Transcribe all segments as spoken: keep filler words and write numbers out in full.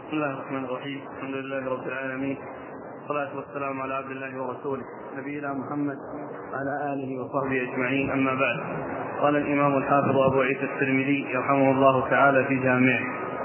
بسم الله الرحمن الرحيم. الحمد لله رب العالمين، والصلاة والسلام على عبد الله ورسوله نبينا محمد وعلى آله وصحبه أجمعين، أما بعد. قال الإمام الحافظ أبو عيسى الترمذي رحمه الله تعالى في جامعه: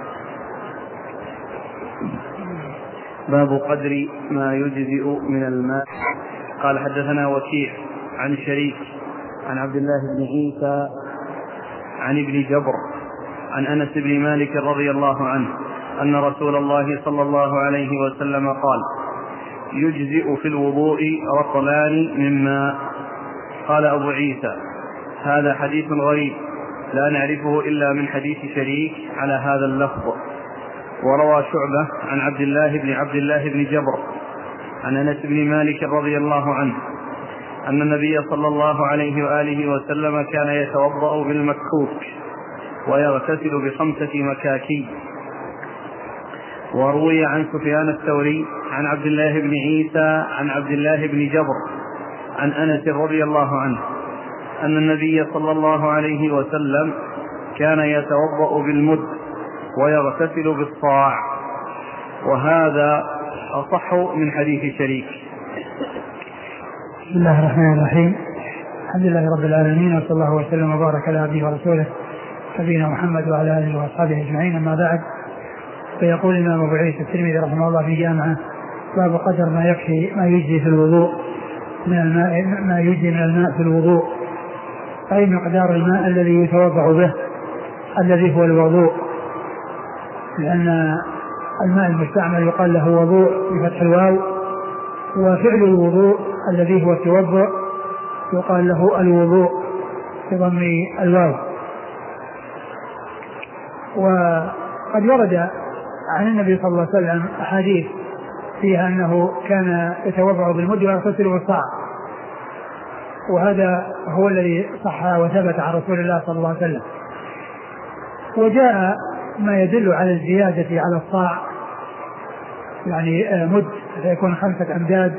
باب قدر ما يجزئ من الماء. قال حدثنا وكيع عن شريك عن عبد الله بن عيسى عن ابن جبر عن أنس بن مالك رضي الله عنه أن رسول الله صلى الله عليه وسلم قال: يجزئ في الوضوء رطلان من ماء. قال أبو عيسى: هذا حديث غريب لا نعرفه إلا من حديث شريك على هذا اللفظ. وروى شعبة عن عبد الله بن عبد الله بن جبر عن أنس بن مالك رضي الله عنه أن النبي صلى الله عليه وآله وسلم كان يتوضأ بالمكوك ويغتسل بخمسة مكاكي. وروي عن سفيان الثوري عن عبد الله بن عيسى عن عبد الله بن جبر عن أنس رضي الله عنه أن النبي صلى الله عليه وسلم كان يتوضأ بالمد ويغتسل بالصاع، وهذا أصح من حديث شريك. بسم الله الرحمن الرحيم. الحمد لله رب العالمين، وصلى الله وسلم وبارك على عبده ورسوله نبينا محمد وعلى آله وأصحابه أجمعين، أما بعد. فيقول الإمام أبو عيسى الترمذي رحمه الله في جامعه: باب قدر ما يكفي ما يجزي في الوضوء من الماء، ما يجزي من الماء في الوضوء، أي مقدار الماء الذي يتوضأ به الذي هو الوضوء، لأن الماء المستعمل يقال له وضوء بفتح الواو، وفعل الوضوء الذي هو التوضؤ يقال له الوضوء بضم الواو. وقد ورد عن النبي صلى الله عليه وسلم أحاديث فيها أنه كان يتوضأ بالمد ويغتسل بالصاع، وهذا هو الذي صح وثبت عن رسول الله صلى الله عليه وسلم. وجاء ما يدل على الزيادة على الصاع، يعني مد فيكون خمسة أمداد،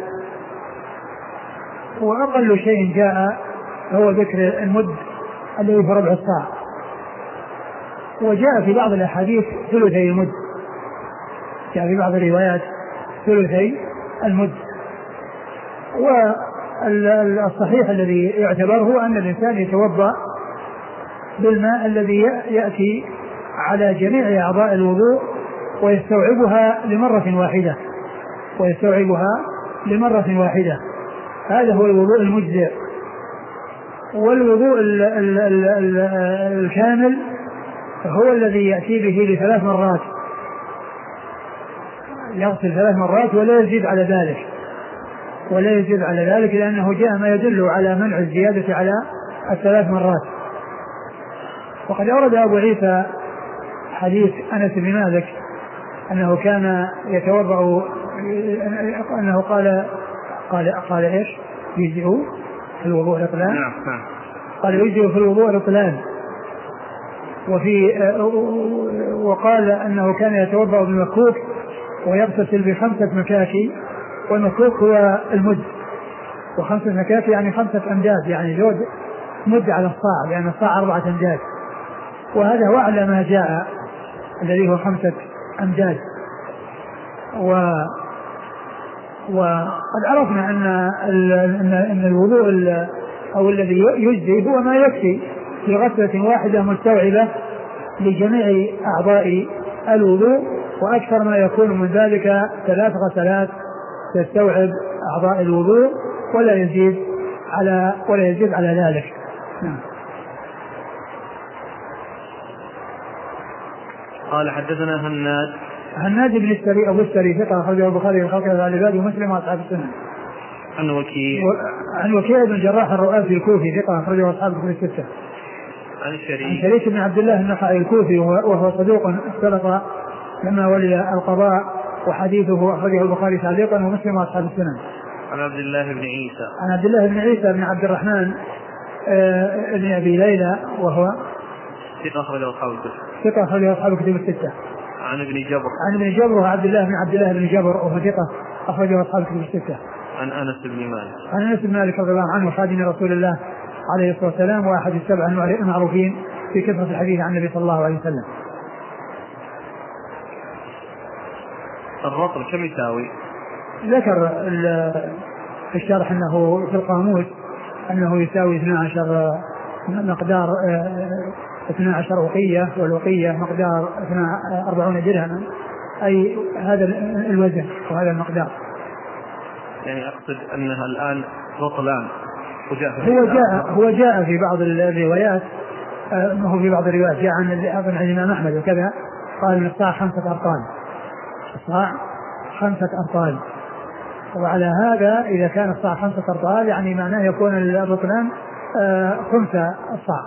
وأقل شيء جاء هو ذكر المد الذي في ربع الصاع. وجاء في بعض الأحاديث ثلثي المد، جاء في بعض الروايات ثلثي المد. والصحيح الذي يعتبر هو أن الإنسان يتوضأ بالماء الذي يأتي على جميع أعضاء الوضوء ويستوعبها لمرة واحدة ويستوعبها لمرة واحدة هذا هو الوضوء المجزئ. والوضوء ال ال ال ال الكامل هو الذي يأتي به لثلاث مرات، يغسل ثلاث مرات ولا يزيد على ذلك ولا يزيد على ذلك لأنه جاء ما يدل على منع الزيادة على الثلاث مرات. وقد أورد أبو عيسى حديث أنس بن مالك أنه كان يتوضأ، أنه قال قال قال إيش يجزئ في الوضوء رطلان. قال يجزئ في الوضوء رطلان. وفي وقال أنه كان يتوضأ بالمكوك ويغتسل بخمسة مكاكي، والمكوك هو المد، وخمسة مكاكي يعني خمسة أمداد، يعني زود مد على الصاع، لأن الصاع أربعة أمداد، وهذا هو أعلى ما جاء الذي هو خمسة أمداد. و وقد عرفنا أن أن الوضوء أو الذي يجزي هو ما يكفي في غسلة واحدة مستوعبة لجميع أعضاء الوضوء، وأكثر ما يكون من ذلك ثلاث غسلات تستوعب أعضاء الوضوء ولا يزيد على ولا يزيد على ذلك. نعم. قال حدثنا هناد هناد بن السري أبو السري ثقة أخرجه البخاري وخلق العباد ومسلم وأصحاب السنن. عن وكيع و... عن وكيع بن الجراح الرؤاسي الكوفي ثقة أخرجه أصحاب الكتب الستة. عن شريك عن شريك بن عبد الله النخعي الكوفي وهو صدوق اختلط لما ولي القضاء، وحديثه أخرجه البخاري تعليقا ومسلم وأصحاب السنن. عن عبد الله بن عيسى عن عبد الله بن عيسى بن عبد الرحمن آه بن أبي ليلى وهو ثقة أخرجه أصحاب الكتب ثقة أخرجه أصحاب الكتب الستة. عن ابن جبر عن ابن جبر وعبد الله بن عبد الله بن جبر وهو ثقة أخرجه أصحاب الكتب الستة. عن أنس بن مالك عن أنس بن مالك رضي الله عنه خادم رسول الله عليه الصلاة والسلام، واحد السبع المعروفين في كثرة الحديث عن النبي صلى الله عليه وسلم. الرطل كم يساوي؟ ذكر في الشرح أنه في القاموس أنه يساوي اثنا عشر مقدار اثنا عشر وقية، والوقية مقدار أربعون درهما، أي هذا الوزن وهذا المقدار. يعني أقصد أنها الآن رطلان. هو جاء هو جاء في بعض الروايات، ما هو في بعض الروايات جاء عن أظن عن الإمام أحمد وكذا، قال من الصاع خمسة أرطال، الصاع خمسة أرطال. وعلى هذا إذا كان الصاع خمسة أرطال يعني معناه يكون الرطلان خمسة الصاع.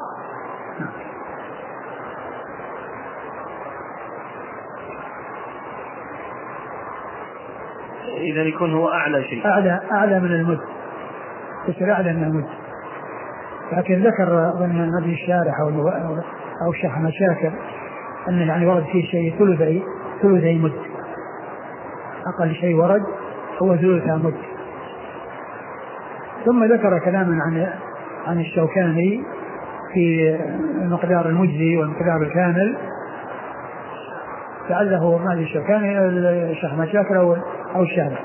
إذا يكون هو أعلى شيء، أعلى أعلى من المد، يصير أعلى من المد. لكن ذكر ضمن نبي الشارح أو أو الشيخ أحمد شاكر أن يعني ورد فيه شيء ثلثي ثلثي مد، أقل شيء ورد هو ثلث مد. ثم ذكر كلاما عن عن الشوكاني في المقدار المجزي والمقدار الكامل، لعله ما الشوكاني الشيخ أحمد شاكر أو أو الشارح.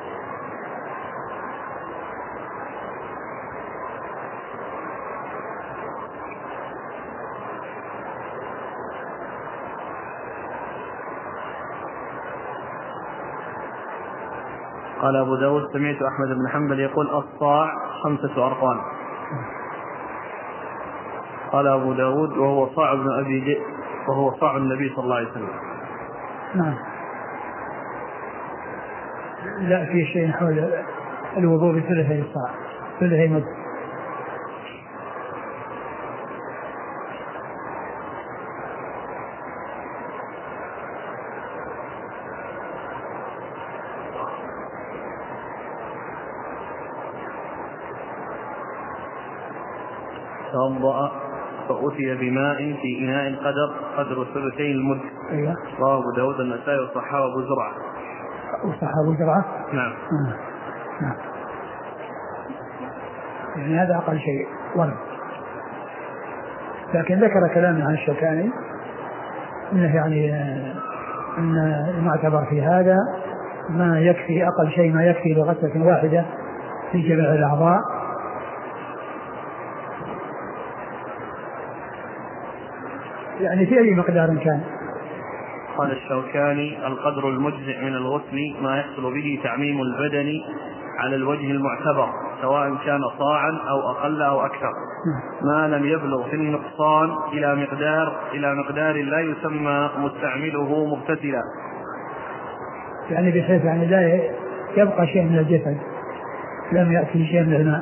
قال أبو داود سمعت أحمد بن حنبل يقول الصاع خمسة أرطال. قال أبو داود وهو صاع ابن أبي ذئب وهو صاع النبي صلى الله عليه وسلم. نعم. لا في شيء حول الوضوء بثلثي الصاع ثلثي مد. توضأ فأتي بماء في إناء قدر قدر ثلثي المد. أيوة. رواه أبو داود النسائي وصححه أبو زرعة. وصححه أبو زرعة. نعم. آه. نعم. يعني هذا أقل شيء ورد. لكن ذكر كلامه عن الشوكاني أنه يعني أن المعتبر في هذا ما يكفي، أقل شيء ما يكفي لغسلة واحدة في جميع الأعضاء، يعني في أي مقدار كان. قال الشوكاني القدر المجزئ من الغسل ما يحصل به تعميم البدن على الوجه المعتبر سواء كان صاعا أو أقل أو أكثر، ما لم يبلغ في النقصان إلى مقدار إلى مقدار لا يسمى مستعمله مغتسلا، يعني بحيث يعني لا يبقى شيء من الجسد لم يأتي شيء من الماء،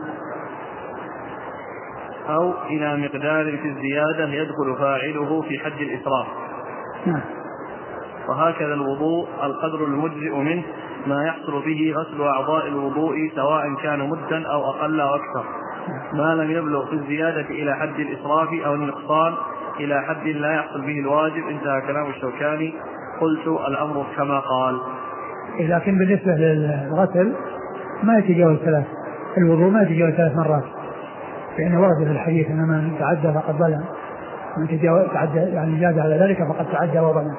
أو إلى مقدار في الزيادة يدخل فاعله في حد الإسراف. نعم. وهكذا الوضوء القدر المجزئ منه ما يحصل به غسل أعضاء الوضوء سواء كان مدا أو أقل أو أكثر، ما لم يبلغ في الزيادة إلى حد الإسراف أو النقصان إلى حد لا يحصل به الواجب. انتهى كلام الشوكاني. قلت الأمر كما قال. لكن بالنسبة للغسل ما يتجاوز ثلاث، الوضوء ما يتجاوز ثلاث مرات، لأنه ورد في الحديث أن من تعدى فقد ظلم، من تعدى يعني زاد على ذلك فقد تعدى وظلم.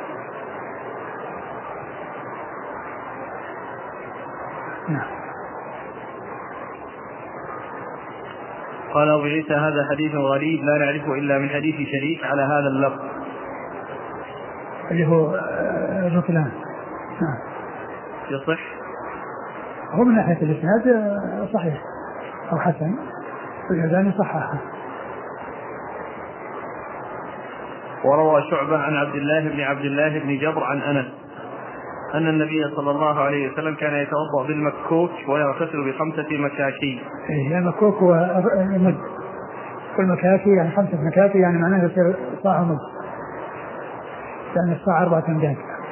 نعم. قال أبو عيسى هذا حديث غريب لا نعرفه إلا من حديث شريك على هذا اللفظ اللي هو الرطلان. نعم. يصح؟ هو من ناحية الإسناد صحيح أو حسن، والأذان صححه. وروى شعبة عن عبد الله بن عبد الله بن جبر عن أنس أن النبي صلى الله عليه وسلم كان يتوضأ بالمكوك ويغتسل بخمسة مكاكي. إيه المكوك هو مد، والمكاكي يعني خمسة مكاكي يعني معناه يصير صاع مد، يعني الصاع أربعة أمداد.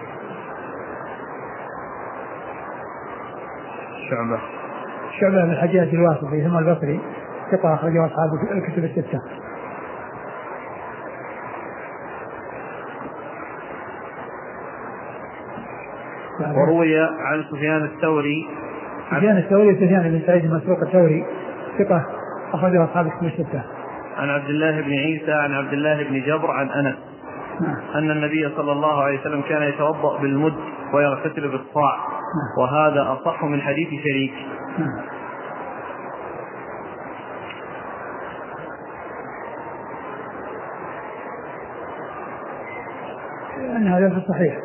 شعبة شعبة بن الحجاج الواسطي ثم البصري ثقة أخرجه أصحاب الكتب الستة. وروي عن سفيان الثوري سفيان الثوري سفيان بن سعيد المسروق الثوري ثقة أخرجه أصحاب الكتب الستة. عن عبد الله بن عيسى عن عبد الله بن جبر عن أنس أن النبي صلى الله عليه وسلم كان يتوضأ بالمد ويغتسل بالصاع، وهذا أصح من حديث شريك. أن هذا في الصحيح.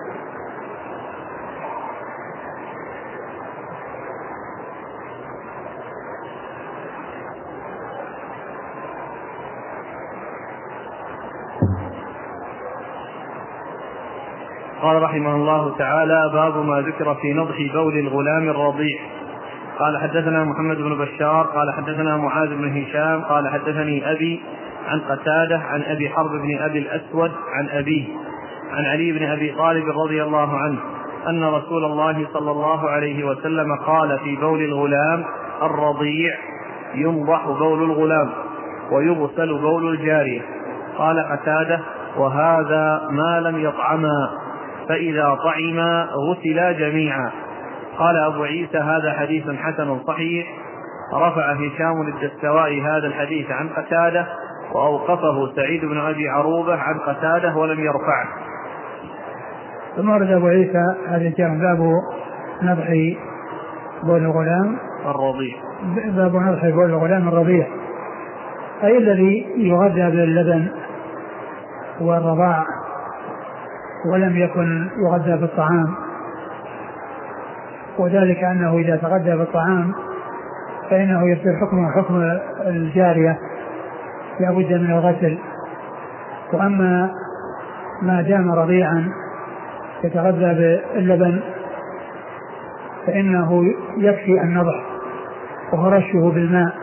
قال رحمه الله تعالى: باب ما ذكر في نضح بول الغلام الرضيع. قال حدثنا محمد بن بشار قال حدثنا معاذ بن هشام قال حدثني أبي عن قتادة عن أبي حرب بن أبي الأسود عن أبيه عن علي بن أبي طالب رضي الله عنه أن رسول الله صلى الله عليه وسلم قال في بول الغلام الرضيع: ينضح بول الغلام ويغسل بول الجارية. قال قتادة: وهذا ما لم يطعما، فإذا طعما غسلا جميعا. قال أبو عيسى: هذا حديث حسن صحيح. رفع هشام الدستوائي هذا الحديث عن قتادة وأوقفه سعيد بن أبي عروبة عن قتادة ولم يرفعه. ثم ورد أبو عيسى هذا الكلام: باب نضح بول الغلام الرضيع. باب نضح بول الغلام الرضيع، أي الذي يغذى باللبن والرضاع ولم يكن يغذى بالطعام، وذلك أنه إذا تغذى بالطعام فإنه يصير حكمه حكم الجارية، لا بد من الغسل. وأما ما دام رضيعا يتغذى باللبن فإنه يكفي النضح وهو رشه بالماء.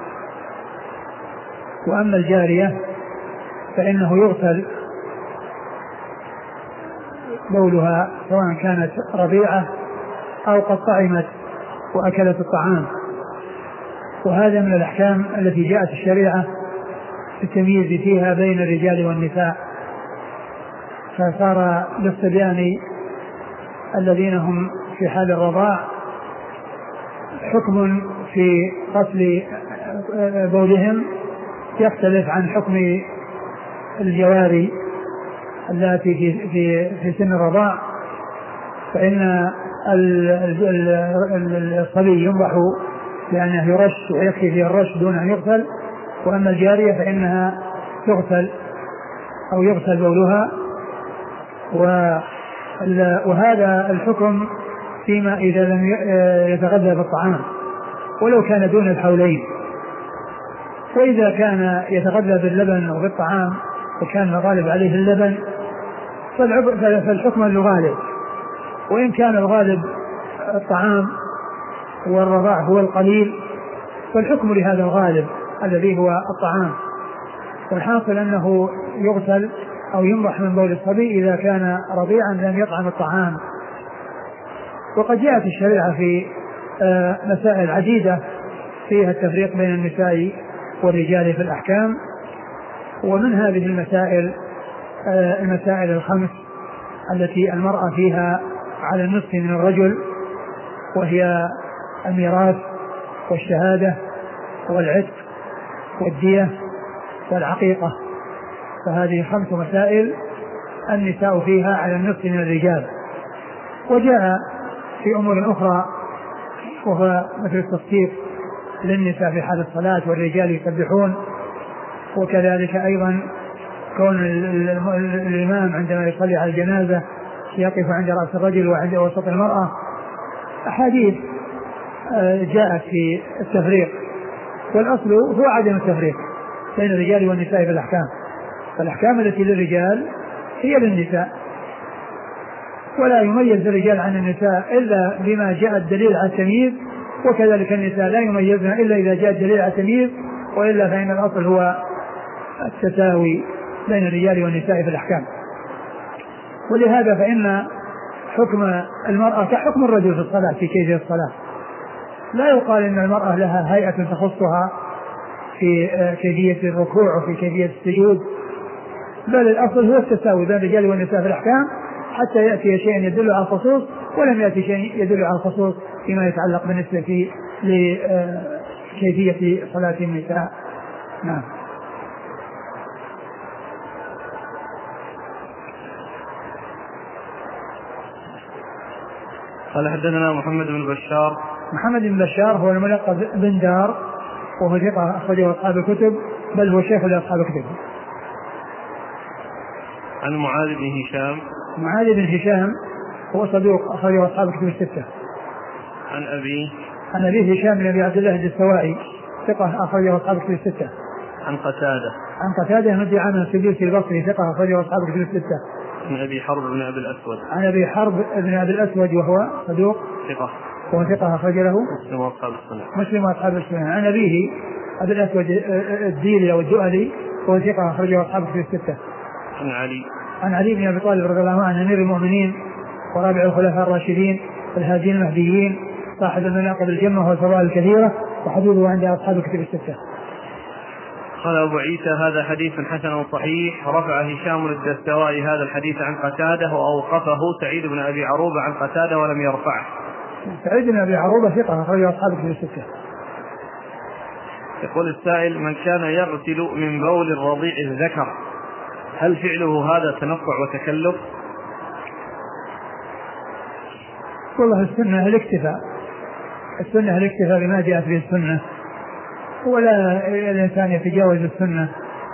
وأما الجارية فإنه يغسل بولها سواء كانت رضيعة أو قد طعمت وأكلت الطعام. وهذا من الأحكام التي جاءت الشريعة في التمييز فيها بين الرجال والنساء، فصار للصبيان الذين هم في حال الرضاع حكم في غسل بولهم يختلف عن حكم الجواري التي في في في سن الرضاع، فإن الصبي ينضح لأنه يرش ويكفي فيه الرش دون أن يغسل، وأما الجارية فإنها تغسل أو يغسل بولها. وهذا الحكم فيما إذا لم يتغذى بالطعام ولو كان دون الحولين. وإذا كان يتغذى باللبن وبالطعام وكان الغالب عليه اللبن فالحكم الغالب، وإن كان الغالب الطعام والرضاع هو القليل فالحكم لهذا الغالب الذي هو الطعام. والحاصل أنه يغسل أو ينضح من بول الصبي إذا كان رضيعا لم يطعم الطعام. وقد جاءت الشريعة في مسائل عديدة فيها التفريق بين النساء والرجال في الأحكام، ومن هذه المسائل المسائل الخمس التي المرأة فيها على النصف من الرجل، وهي الميراث والشهادة والعتق والدية والعقيقة. فهذه خمس مسائل النساء فيها على النصف من الرجال. وجاء في أمور أخرى وهو مثل التصفيق للنساء في حال الصلاة والرجال يسبحون، وكذلك أيضا كون الإمام عندما يصلي على الجنازة يقف عند رأس الرجل وعند وسط المرأة. أحاديث جاءت في التفريق، والأصل هو عدم التفريق بين الرجال والنساء في الأحكام. فالأحكام التي للرجال هي للنساء، ولا يميز الرجال عن النساء إلا بما جاء الدليل على التمييز، وكذلك النساء لا يميزن إلا إذا جاء الدليل على التمييز، وإلا فإن الأصل هو التساوي بين الرجال والنساء في الأحكام. ولهذا فإن حكم المرأة كحكم الرجل في الصلاة في كيفية الصلاة. لا يقال إن المرأة لها هيئة تخصها في كيفية الركوع وفي كيفية السجود، بل الأصل هو التساوي بين الرجال والنساء في الأحكام، حتى يأتي شيء يدل على الخصوص، ولم يأتي شيء يدل على الخصوص فيما يتعلق بالنسبة لكيفية صلاة النساء. نعم. قال حدثنا محمد بن بشار. محمد بن بشار هو الملقب بن دار وهو ثقة أخرجه أصحاب الكتب بل هو شيخ لأصحاب الكتب. عن معاذ بن هشام. معاذ بن هشام هو صدوق أخرجه أصحاب الكتب الستة. عن أبيه. عن أبيه هشام بن أبي عبد الله الدستوائي ثقة أخرجه أصحاب الكتب الستة. عن قتادة. عن قتادة بن دعامة السدوسي البصري ثقة أخرجه أصحاب الكتب الستة. عن أبي حرب بن أبي الأسود. عن أبي حرب بن أبي الأسود وهو صدوق ثقة وهو ثقة أخرج له مسلم وأصحاب السنة. مسلم وأصحاب السنة. عن أبيه أبي الأسود الديلي أو الدؤلي وهو ثقة أخرجه أصحاب الكتب الستة. عن علي. عن علي بن أبي طالب رضي الله عنه أمير المؤمنين ورابع الخلفاء الراشدين الهادين المهديين صاحب المناقب الجمة والفضائل الكثيرة وحدوثه عند أصحاب الكتب الستة. قال أبو عيسى هذا حديث حسن صحيح. رفع هشام الدستوائي هذا الحديث عن قتادة وأوقفه سعيد بن أبي عروبة عن قتادة ولم يرفعه. سعيد بن أبي عروبة ثقة أخرجه أصحاب الكتب الستة. يقول السائل من كان يغسل من بول الرضيع الذكر هل فعله هذا تنطع وتكلف؟ والله السنة الاكتفاء السنة الاكتفاء بما جاءت به السنة ولا الإنسان يتجاوز السنة.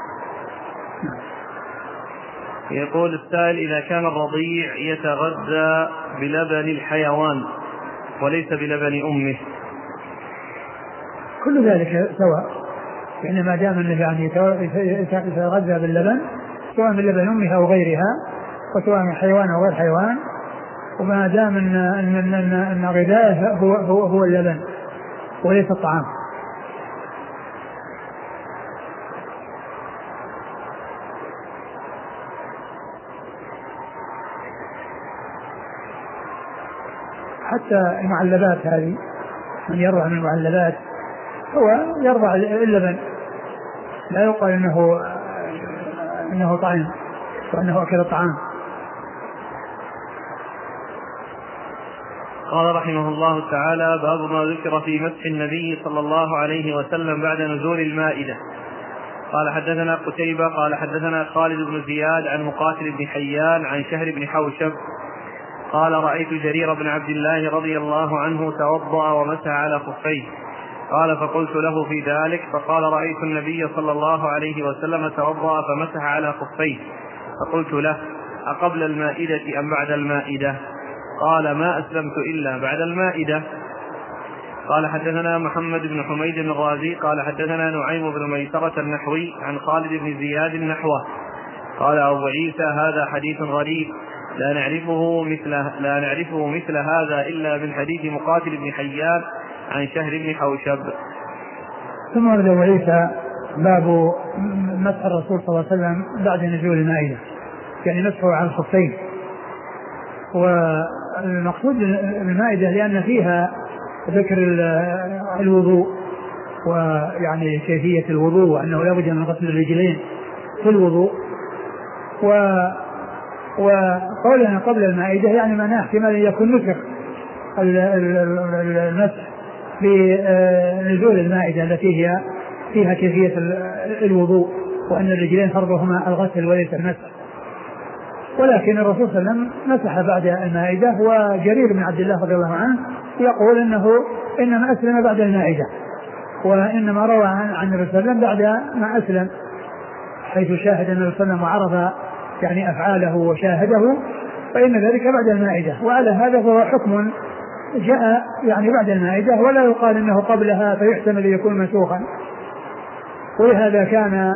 يقول السائل إذا كان الرضيع يتغذى بلبن الحيوان وليس بلبن أمه كل ذلك سواء يعني ما دام أنه يعني يتغذى باللبن سواء من لبن أمها أو غيرها وسواء من حيوان أو غير حيوان وما دام أن, أن, أن, أن, أن غذائه هو, هو, هو اللبن وليس الطعام. حتى المعلبات هذه من يرضع من المعلبات هو يرضع اللبن لا يقال انه انه طعام وانه اكل طعام. قال رحمه الله تعالى باب ما ذكر في مسح النبي صلى الله عليه وسلم بعد نزول المائدة. قال حدثنا قتيبة قال حدثنا خالد بن زياد عن مقاتل بن حيان عن شهر بن حوشب قال رأيت جرير بن عبد الله رضي الله عنه توضأ ومسح على خفيه قال فقلت له في ذلك فقال رأيت النبي صلى الله عليه وسلم توضأ فمسح على خفيه فقلت له أقبل المائدة أم بعد المائدة؟ قال ما أسلمت إلا بعد المائدة. قال حدثنا محمد بن حميد الرازي قال حدثنا نعيم بن ميسرة النحوي عن خالد بن زياد نحوه. قال أبو عيسى هذا حديث غريب لا نعرفه مثل لا نعرفه مثل هذا إلا من حديث مقاتل بن حيان عن شهر بن حوشب. ثم ورد أبو عيسى باب مسح الرسول صلى الله عليه وسلم بعد نزول المائدة يعني مسحه على الخفين. والمقصود بالمائدة لأن فيها ذكر الوضوء ويعني كيفية الوضوء وأنه لا بد من غسل الرجلين في الوضوء و وقولنا قبل المائدة يعني معناه احتمال أن يكون نسخ المسح بنزول المائدة التي هي فيها كيفية الوضوء وأن الرجلين فرضهما الغسل وليس المسح. ولكن الرسول صلى الله عليه وسلم مسح بعد المائدة وجرير بن عبد الله رضي الله عنه يقول إنه إنما أسلم بعد المائدة وإنما روى عن الرسول صلى الله عليه وسلم بعد ما أسلم حيث شاهد النبي صلى الله عليه وسلم وعرف يعني أفعاله وشاهده فإن ذلك بعد المائدة. وعلى هذا فهو حكم جاء يعني بعد المائدة ولا يقال إنه قبلها فيحتمل يكون منسوخا. ولهذا كان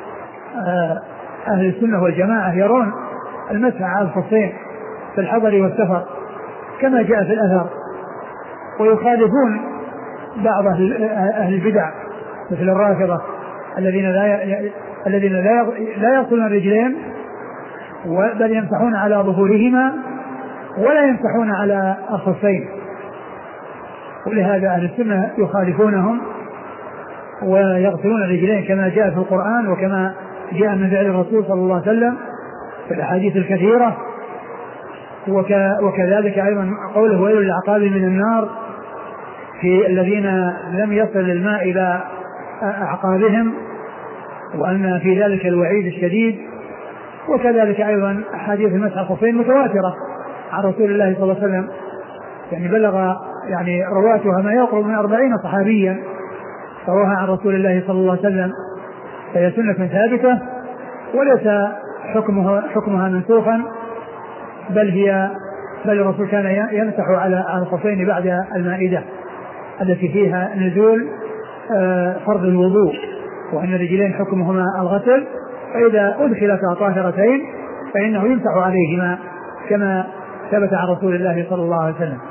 أهل السنة والجماعة يرون المسح على الخفين في الحضر والسفر كما جاء في الأثر ويخالفون بعض أهل البدع مثل الرافضة الذين لا ي... الذين لا ي... لا يغسلون الرجلين بل يمسحون على ظهورهما ولا يمسحون على الخفين. ولهذا أهل السنة يخالفونهم ويغسلون الرجلين كما جاء في القرآن وكما جاء من فعل الرسول صلى الله عليه وسلم في الأحاديث الكثيرة. وك... وكذلك أيضا قوله ويل للعقاب من النار في الذين لم يصل الماء إلى أعقابهم وأن في ذلك الوعيد الشديد. وكذلك أيضا أحاديث المسح الخفين متواترة عن رسول الله صلى الله عليه وسلم يعني بلغ يعني رواتها ما يقرب من أربعين صحابيا رواها عن رسول الله صلى الله عليه وسلم، فهي سنة ثابتة وليس حكمها حكمها منسوخا، بل هي بل الرسول كان يمسح على الخفين بعد المائدة التي فيها نزول فرض الوضوء، وأن الرجلين حكمهما الغسل، فإذا أدخلتا طاهرتين فإنه يمسح عليهما كما ثبت عن رسول الله صلى الله عليه وسلم.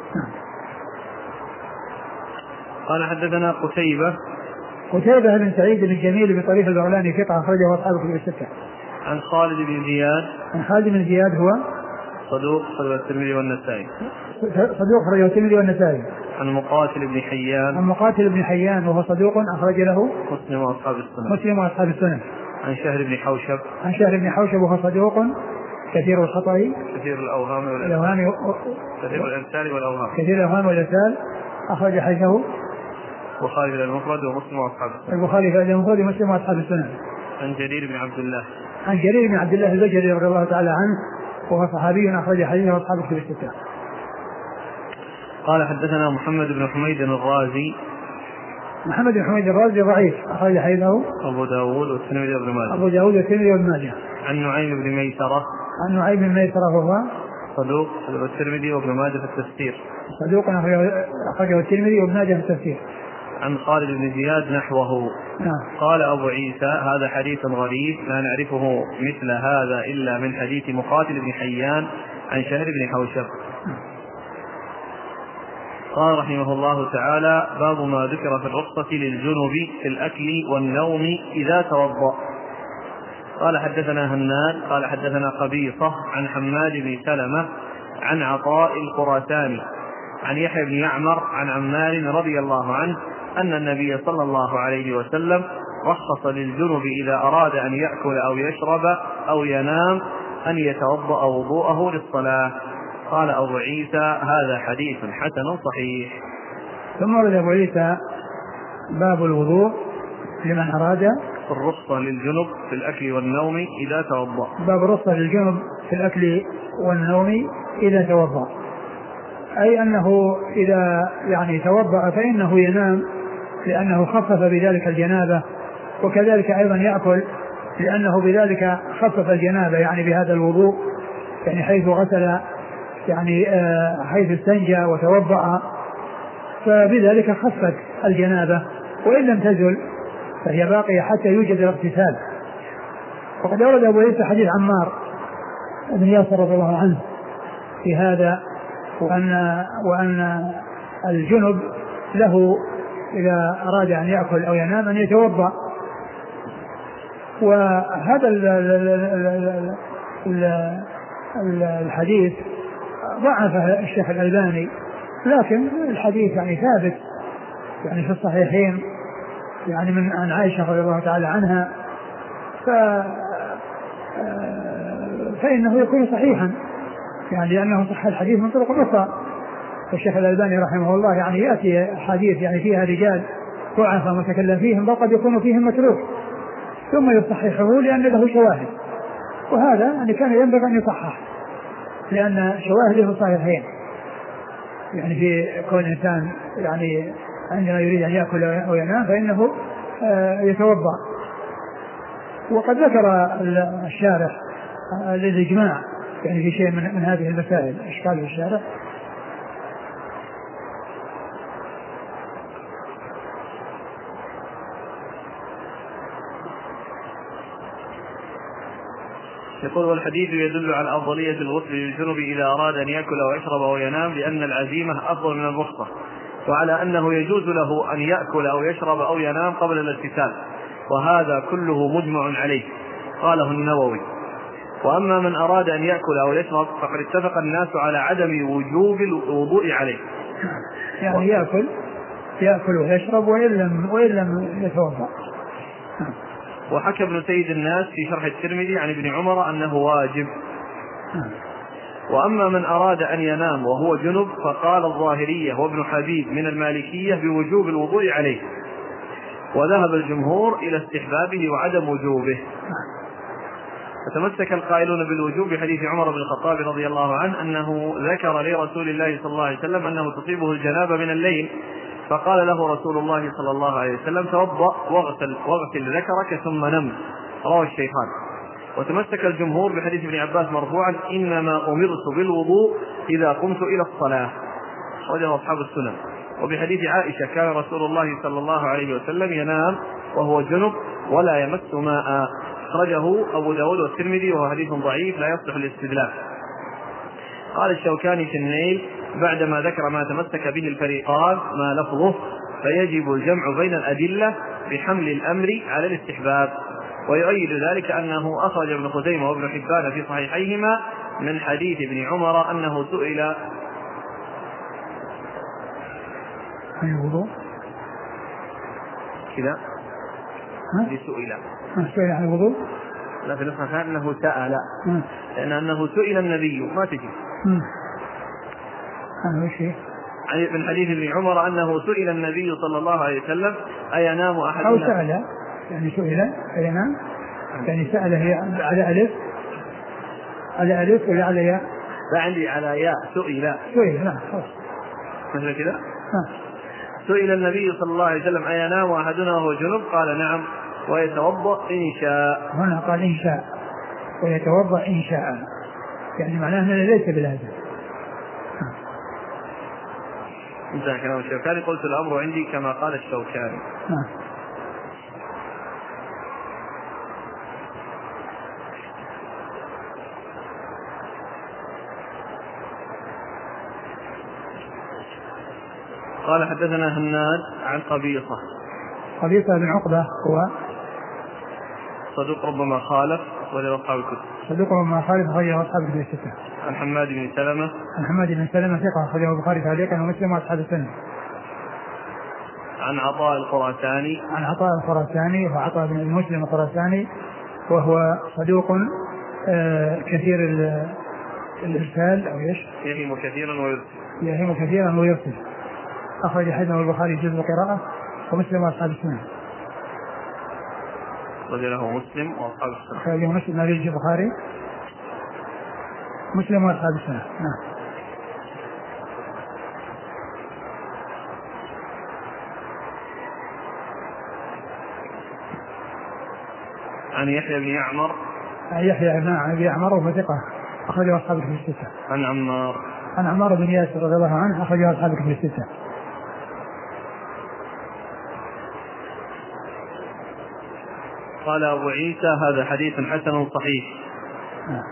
قال حدثنا قتيبة قتيبة بن سعيد بن جميل بن طريف البغلاني ثقة أخرجه أصحاب الكتب الستة. عن خالد بن زياد. عن خالد بن زياد هو صدوق أخرجه الترمذي والنسائي. صدوق أخرجه الترمذي والنسائي. عن مقاتل بن حيان. عن مقاتل بن حيان وهو صدوق أخرج له مسلم وأصحاب السنن. مسلم وأصحاب السنن. عن شهر بن حوشب. عن شهر بن حوشب وهو صدوق كثير الخطأ كثير الأوهام والأوهام كثير الإرسال والأوهام كثير الأوهام والإرسال. أخرج حديثه البخاري في المفرد ومسلم وأصحاب السنن. البخاري في المفرد ومسلم وأصحاب السنن. عن جرير بن عبد الله. عن جرير بن عبد الله البجلي رضي الله تعالى عنه وهو صحابي أخرج حديثه أصحاب الكتب الستة. قال حدثنا محمد بن حميد الرازي. محمد بن حميد الرازي ضعيف أخرج حديثه أبو داود والترمذي وابن ماجه. أبو داود والترمذي وابن ماجه. عن نعيم بن ميسرة. عن نعيم بن ميسرة وهو صدوق والترمذي وابن ماجه في التفسير. صدوق أخرجه الترمذي وابن ماجه في التفسير. عن خالد بن زياد نحوه. نعم. قال أبو عيسى هذا حديث غريب لا نعرفه مثل هذا إلا من حديث مقاتل بن حيان عن شهر بن حوشب. قال رحمه الله تعالى باب ما ذكر في الرخصة للجنب في الأكل والنوم إذا توضأ. قال حدثنا هناد قال حدثنا قبيصة عن حماد بن سلمة عن عطاء الخراساني عن يحيى بن يعمر عن عمار رضي الله عنه أن النبي صلى الله عليه وسلم رخص للجنب إذا أراد أن يأكل أو يشرب أو ينام أن يتوضأ وضوءه للصلاة. قال أبو عيسى هذا حديث حسن صحيح. ثم ورد أبو عيسى باب الوضوء لمن أراد الرخصة للجنب في الأكل والنوم إذا توضأ. باب الرخصة للجنب في الأكل والنوم إذا توضأ، أي أنه إذا يعني توضأ فإنه ينام لأنه خفف بذلك الجنابة، وكذلك أيضا يأكل لأنه بذلك خفف الجنابة يعني بهذا الوضوء، يعني حيث غسل يعني حيث استنجى وتوضأ فبذلك خفت الجنابة، وإن لم تزل فهي باقية حتى يوجد الاغتسال. وقد أورد أبو عيسى حديث عمار بن ياسر رضي الله عنه في هذا، وأن وأن الجنب له إذا أراد أن يأكل أو ينام أن يتوضأ. وهذا الحديث ضعفه الشيخ الألباني، لكن الحديث يعني ثابت يعني في الصحيحين يعني من عن عائشة رضي الله تعالى عنها، ف فإنه يكون صحيحا يعني لأنه صح الحديث من طرق أخرى. الشيخ الألباني رحمه الله يعني يأتي حديث يعني فيها رجال ضعفاء متكلم فيهم بل قد يكون فيهم متروك ثم يصححه لأن له شواهد، وهذا يعني كان ينبغي أن يصحح لأن شواهده صحيحين يعني في كون إنسان يعني عندما يريد أن يأكل أو ينام فإنه يتوضأ. وقد ذكر الشارح الإجماع يعني في شيء من, من هذه المسائل إشكال في الشارح. يقول والحديث يدل على أفضلية الغسل للجنب إذا أراد أن يأكل أو يشرب أو ينام لأن العزيمة أفضل من الرخصة، وعلى أنه يجوز له أن يأكل أو يشرب أو ينام قبل الاغتسال، وهذا كله مجمع عليه قاله النووي. وأما من أراد أن يأكل أو يشرب فقد اتفق الناس على عدم وجوب الوضوء عليه، يعني يأكل يأكل ويشرب وإن لم, وإن لم يتوضأ. وحكى ابن سيد الناس في شرح الترمذي عن ابن عمر أنه واجب. وأما من أراد أن ينام وهو جنب فقال الظاهرية وابن حبيب من المالكية بوجوب الوضوء عليه، وذهب الجمهور إلى استحبابه وعدم وجوبه. فتمسك القائلون بالوجوب بحديث عمر بن الخطاب رضي الله عنه أنه ذكر لرسول الله صلى الله عليه وسلم أنه تصيبه الجنابة من الليل، فقال له رسول الله صلى الله عليه وسلم توضأ واغسل, واغسل ذكرك ثم نم، رواه الشيخان. وتمسك الجمهور بحديث ابن عباس مرفوعا إنما أمرت بالوضوء إذا قمت إلى الصلاة، وجه أصحاب السنن. وبحديث عائشة كان رسول الله صلى الله عليه وسلم ينام وهو جنب ولا يمس ماء، أخرجه أبو داود والترمذي وهو حديث ضعيف لا يصلح الاستدلال. قال الشوكاني في النيل بعدما ذكر ما تمسك به الفريقان ما لفظه فيجب الجمع بين الأدلة بحمل الأمر على الاستحباب. ويؤيد ذلك أنه أخرج ابن خزيمة وابن حبان في صحيحيهما من حديث ابن عمر أنه سئل عن الوضوء كذا سئل سئل عن الوضوء، لا في نسخة أنه سأل، لأن أنه سئل النبي ما تجي من حديث ابن عمر أنه سئل النبي صلى الله عليه وسلم أينام أحدنا أو سأل، يعني سئل أينام، يعني سأل هي على ألف على ألف ولا على ياء؟ لا عندي على ياء. سئل سئل لا مثل كذا. سئل النبي صلى الله عليه وسلم أينام أحدنا وهو جنب قال نعم ويتوضأ إن شاء. هنا قال إن شاء ويتوضأ إن شاء، يعني معناه أنه ليس بلازم. انتهى كلام الشوكاني. قلت الأمر عندي كما قال الشوكاني. قال حدثنا هناد عن قبيصة. قبيصة بن عقبة هو صدوق ربما خالف وله أصحاب الكتب. صدوق ربما خالف أخرجه أصحاب الكتب الستة. عن حماد بن سلمة. عن حماد بن سلمة ثقة أخرجه البخاري تعليقا ومسلم وأصحاب السنة. عن عطاء الخراساني. عن عطاء الخراساني وهو عطاء بن مسلم الخراساني وهو صدوق آه كثير الإرسال أو إيش؟ يهم كثيرا ويرسل. يهم كثيرا ويرسل. أخرج حديثه البخاري جزء القراءة ومسلم وأصحاب السنة. رجله مسلم وأصحاب السنة. أخرج مسلم نبي البخاري مسلم وأصحاب السنة. نعم. عن يحيى بن يعمر. عن يحيى بن أبي يعمر وهو ثقة أخرجه أصحاب الكتب الستة. عن عمار. عن عمار بن ياسر رضي الله عنه أخرجه أصحاب الكتب الستة. قال أبو عيسى هذا حديث حسن صحيح. آه.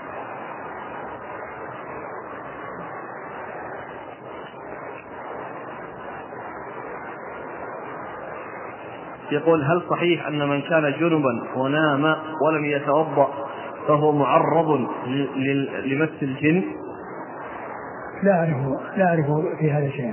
يقول هل صحيح أن من كان جنبا ونام ولم يتوضأ فهو معرض لمس الجن؟ لا أعرف لا أعرف في هذا شيء.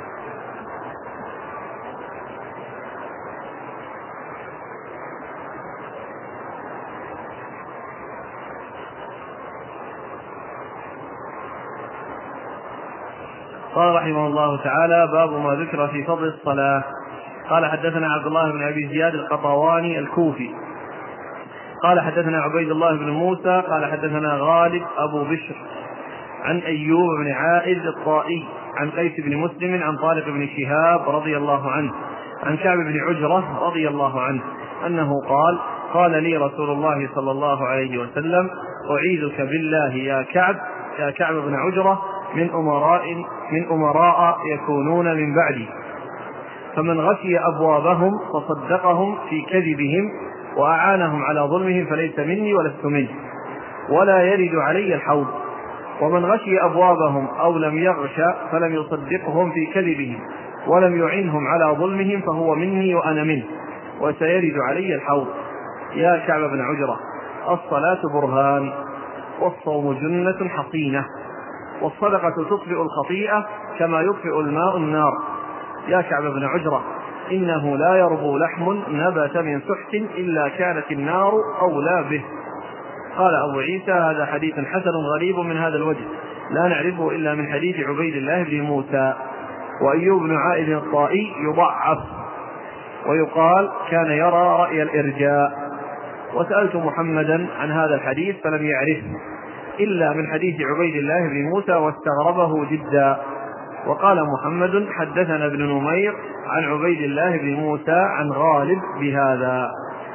قال رحمه الله تعالى باب ما ذكر في فضل الصلاة. قال حدثنا عبد الله بن أبي زياد القطواني الكوفي قال حدثنا عبيد الله بن موسى قال حدثنا غالب أبو بشر عن أيوب بن عائذ الطائي عن قيس بن مسلم عن طارق بن شهاب رضي الله عنه عن كعب بن عجرة رضي الله عنه أنه قال قال لي رسول الله صلى الله عليه وسلم أعيذك بالله يا كعب يا كعب بن عجرة من أمراء من أمراء يكونون من بعدي، فمن غشي أبوابهم فصدقهم في كذبهم وأعانهم على ظلمهم فليس مني ولست منه ولا يرد علي الحوض، ومن غشي أبوابهم أو لم يغش فلم يصدقهم في كذبهم ولم يعنهم على ظلمهم فهو مني وأنا منه وسيرد علي الحوض. يا كعب بن عجرة الصلاة برهان والصوم جنة حصينة والصدقة تطفئ الخطيئة كما يطفئ الماء النار. يا كعب بن عجرة إنه لا يربو لحم نبت من سحت إلا كانت النار أولى به. قال أبو عيسى هذا حديث حسن غريب من هذا الوجه لا نعرفه إلا من حديث عبيد الله بن موسى. وأيوب بن عائذ الطائي يضعف ويقال كان يرى رأي الإرجاء. وسألت محمدا عن هذا الحديث فلم يعرفه إلا من حديث عبيد الله بن موسى واستغربه جدا. وقال محمد حدثنا ابن نمير عن عبيد الله بن موسى عن غالب بهذا.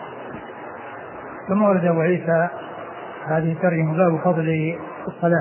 ثم ورد أبو عيسى هذه الترجمة باب فضل الصلاة،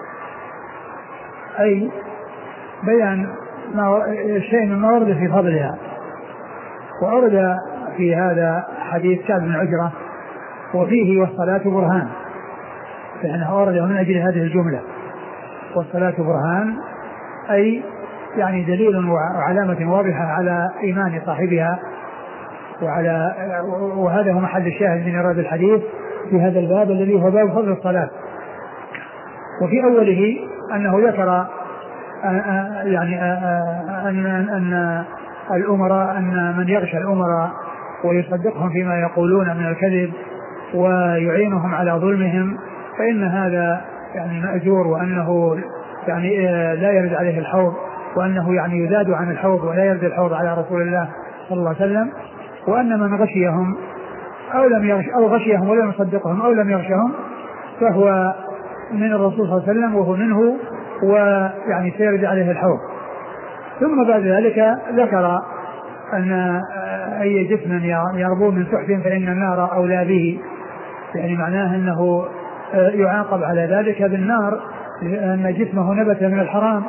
أي بيان شيء مما ورد في فضلها. وأورد في هذا حديث كعب بن عجرة وفيه والصلاة برهان، فإنه ورده من أجل هذه الجملة والصلاة برهان، أي يعني دليل وعلامة واضحة على إيمان صاحبها، وعلى وهذا هو محل الشاهد من إرادة الحديث في هذا الباب الذي هو باب فضل الصلاة. وفي أوله أنه ذكر يعني أن أن الأمراء أن من يغشى الأمراء ويصدقهم فيما يقولون من الكذب ويعينهم على ظلمهم فإن هذا يعني مأجور، وأنه يعني لا يرد عليه الحوض، وأنه يعني يزاد عن الحوض ولا يرد الحوض على رسول الله صلى الله عليه وسلم. وأن من غشيهم أو لم يغش أو غشيهم ولم يصدقهم أو لم يغشهم فهو من الرسول صلى الله عليه وسلم وهو منه، ويعني سيرد عليه الحوض. ثم بعد ذلك ذكر أن أي جسم يربو من سحت فإن النار أولى به، يعني معناه أنه يعاقب على ذلك بالنار لأن جسمه نبت من الحرام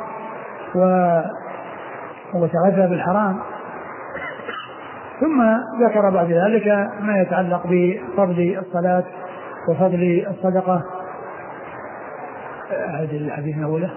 وتغذى بالحرام. ثم ذكر بعد ذلك ما يتعلق بفضل الصلاة وفضل الصدقة. هذه الحديث الأولى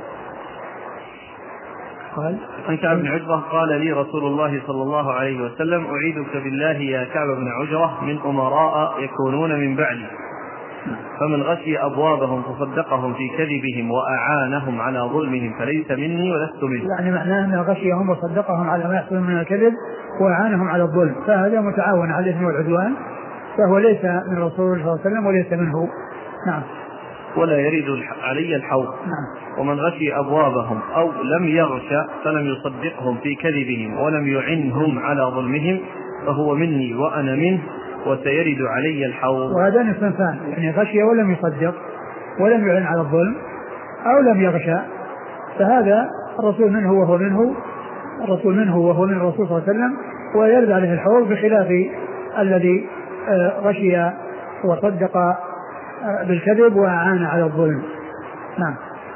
قال عن كعب بن عجرة قال لي رسول الله صلى الله عليه وسلم أعيذك بالله يا كعب بن عجرة من أمراء يكونون من بعدي، فمن غشي أبوابهم فصدقهم في كذبهم وأعانهم على ظلمهم فليس مني ولست منه. يعني معناه أنه غشيهم وصدقهم على ما يحصل من الكذب وأعانهم على الظلم، فهذا متعاون على الإثم والعدوان، فهو ليس من رسول الله صلى الله عليه وسلم وليس منه. نعم. ولا يرد علي الحوض. نعم. ومن غشي أبوابهم أو لم يغش فلم يصدقهم في كذبهم ولم يعنهم على ظلمهم فهو مني وأنا منه وسيرد علي الحوض. وهذا نصفان، يعني غشي ولم يصدق ولم يعن على الظلم أو لم يغشى، فهذا الرسول منه وهو منه الرسول منه وهو من الرسول صلى الله عليه وسلم ويرد عليه الحوض، بخلاف الذي غشي وصدق بالكذب وأعان على الظلم. نعم.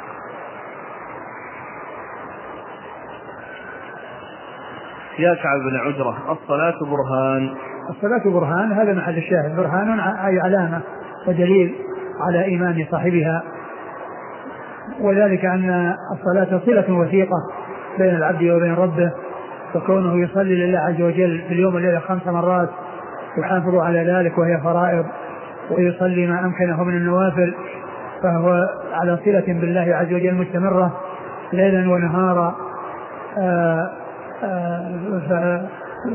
يا كعب بن عجرة الصلاة برهان. الصلاة برهان، هذا محل الشاهد، برهان أي علامة ودليل على إيمان صاحبها، وذلك أن الصلاة صلة وثيقة بين العبد وبين ربه، فكونه يصلي لله عز وجل في اليوم والليلة خمس مرات يحافظ على ذلك وهي فرائض، ويصلي ما أمكنه من النوافل، فهو على صلة بالله عز وجل مستمرة ليلا ونهارا. آآ آآ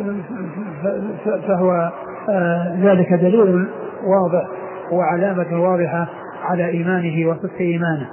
فهو ذلك دليل واضح وعلامة واضحة على إيمانه وصدق إيمانه.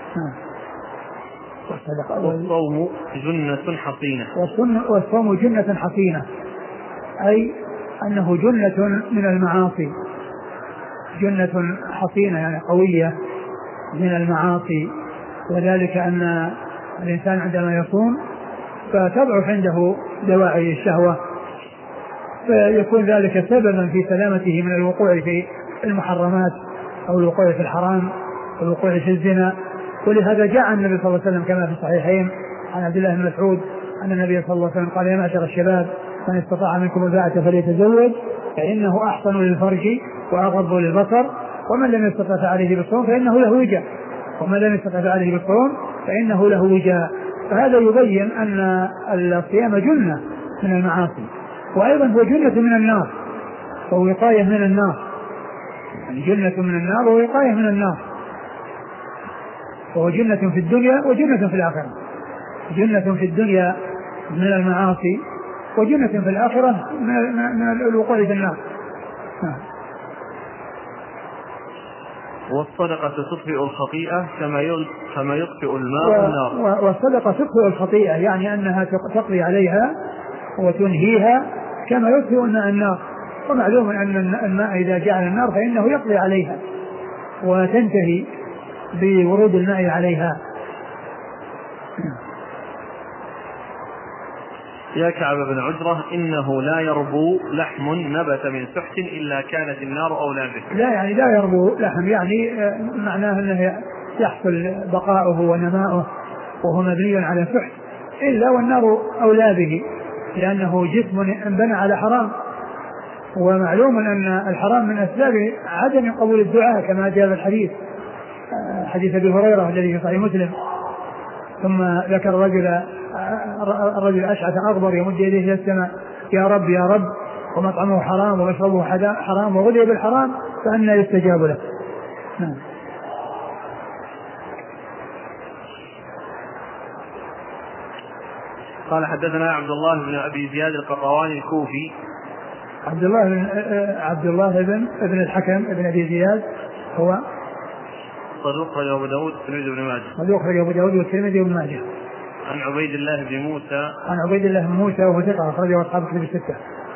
والصوم جنة حصينة. والصوم جنة حصينة، أي أنه جنة من المعاصي، جنة حصينة يعني قوية من المعاصي، وذلك أن الإنسان عندما يصوم فتضعف عنده دواعي الشهوة، فيكون ذلك سببا في سلامته من الوقوع في المحرمات أو الوقوع في الحرام أو الوقوع في الزنا. ولهذا جاء النبي صلى الله عليه وسلم كما في الصحيحين عن عبد الله بن مسعود أن النبي صلى الله عليه وسلم قال: يا معشر الشباب من استطاع منكم الباءة فليتزوج فإنه أحسن للفرج وأغض للبصر، ومن لم يستطع فعليه بالصوم فإنه له وجاء ومن لم يستطع فعليه بالصوم فإنه له وجاء. فهذا يبين أن الصيام جنة من المعاصي، وأيضا هو جنة من النار ووقاية من النار، يعني جنة من النار ووقاية من النار، وهو جنة في الدنيا وجنة في الآخرة، جنة في الدنيا من المعاصي وجنة في الآخرة من الوقوع في النار. والصدقة تطفئ الخطيئة كما يطفئ الماء النار. والصدقة تطفئ الخطيئة يعني أنها تقضي عليها وتنهيها كما يطفئ الماء النار، ومعلوم أن الماء إذا جعل النار فإنه يقضي عليها وتنتهي بورود الماء عليها. يا كعب بن عجرة إنه لا يربو لحم نبت من سحت إلا كانت النار أولى به. لا يعني لا يربو لحم، يعني معناه أنه يحصل بقاؤه ونماؤه وهو مبني على سحت إلا والنار أولى به، لأنه جسم انبنى على حرام، ومعلوم أن الحرام من أسباب عدم قبول الدعاء كما جاء في الحديث حديث أبي هريرة الذي في صحيح مسلم. ثم ذكر رجل الرجل أشعث أغبر يمد يديه إلى السماء يا رب يا رب ومطعمه حرام ومشربه حرام وغذي بالحرام فأنى يستجاب له. نعم. قال حدثنا عبد الله بن أبي زياد القطواني الكوفي. عبد الله بن عبد الله بن ابن الحكم ابن أبي زياد هو صدوق أخرجه أبو داود والترمذي وابن ماجه. صدوق أخرجه أبو داود والترمذي وابن ماجه. عن عبيد الله بن موسى. عن عبيد الله بن موسى وهو ثقة أخرجه أصحاب الكتب الستة.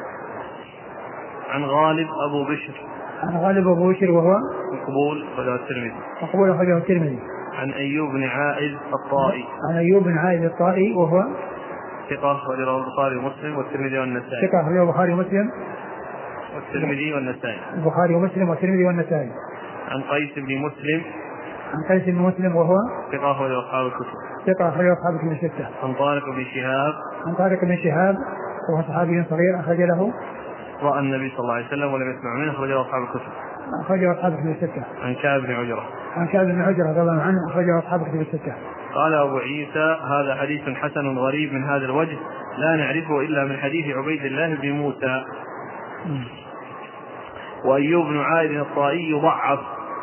عن غالب أبو بشر. عن غالب أبو بشر وهو مقبول أخرجه الترمذي. مقبول أخرجه الترمذي. عن أيوب بن عائذ الطائي. عن أيوب بن عائذ الطائي وهو ثقة أخرجه البخاري ومسلم والترمذي والنسائي. ثقة أخرجه البخاري ومسلم والترمذي والنسائي. البخاري ومسلم والترمذي والنسائي. عن قيس بن مسلم. عن قيس بن مسلم وهو ثقة أخرجه أصحاب الكتب. ثقة أخرجه أصحاب الكتب الستة. عن طارق بن شهاب. عن طارق بن شهاب وهو صحابي صغير أخرج له رأى النبي صلى الله عليه وسلم ولم يسمع منه أخرجه أصحاب الكتب. أخرجه أصحاب الكتب الستة. عن كعب بن عجرة. عن كعب بن عجرة رضي الله عنه أخرجه أصحاب الكتب الستة. قال أبو عيسى هذا حديث حسن غريب من هذا الوجه لا نعرفه إلا من حديث عبيد الله بن موسى. م. وأيوب بن عائذ الطائي يضعف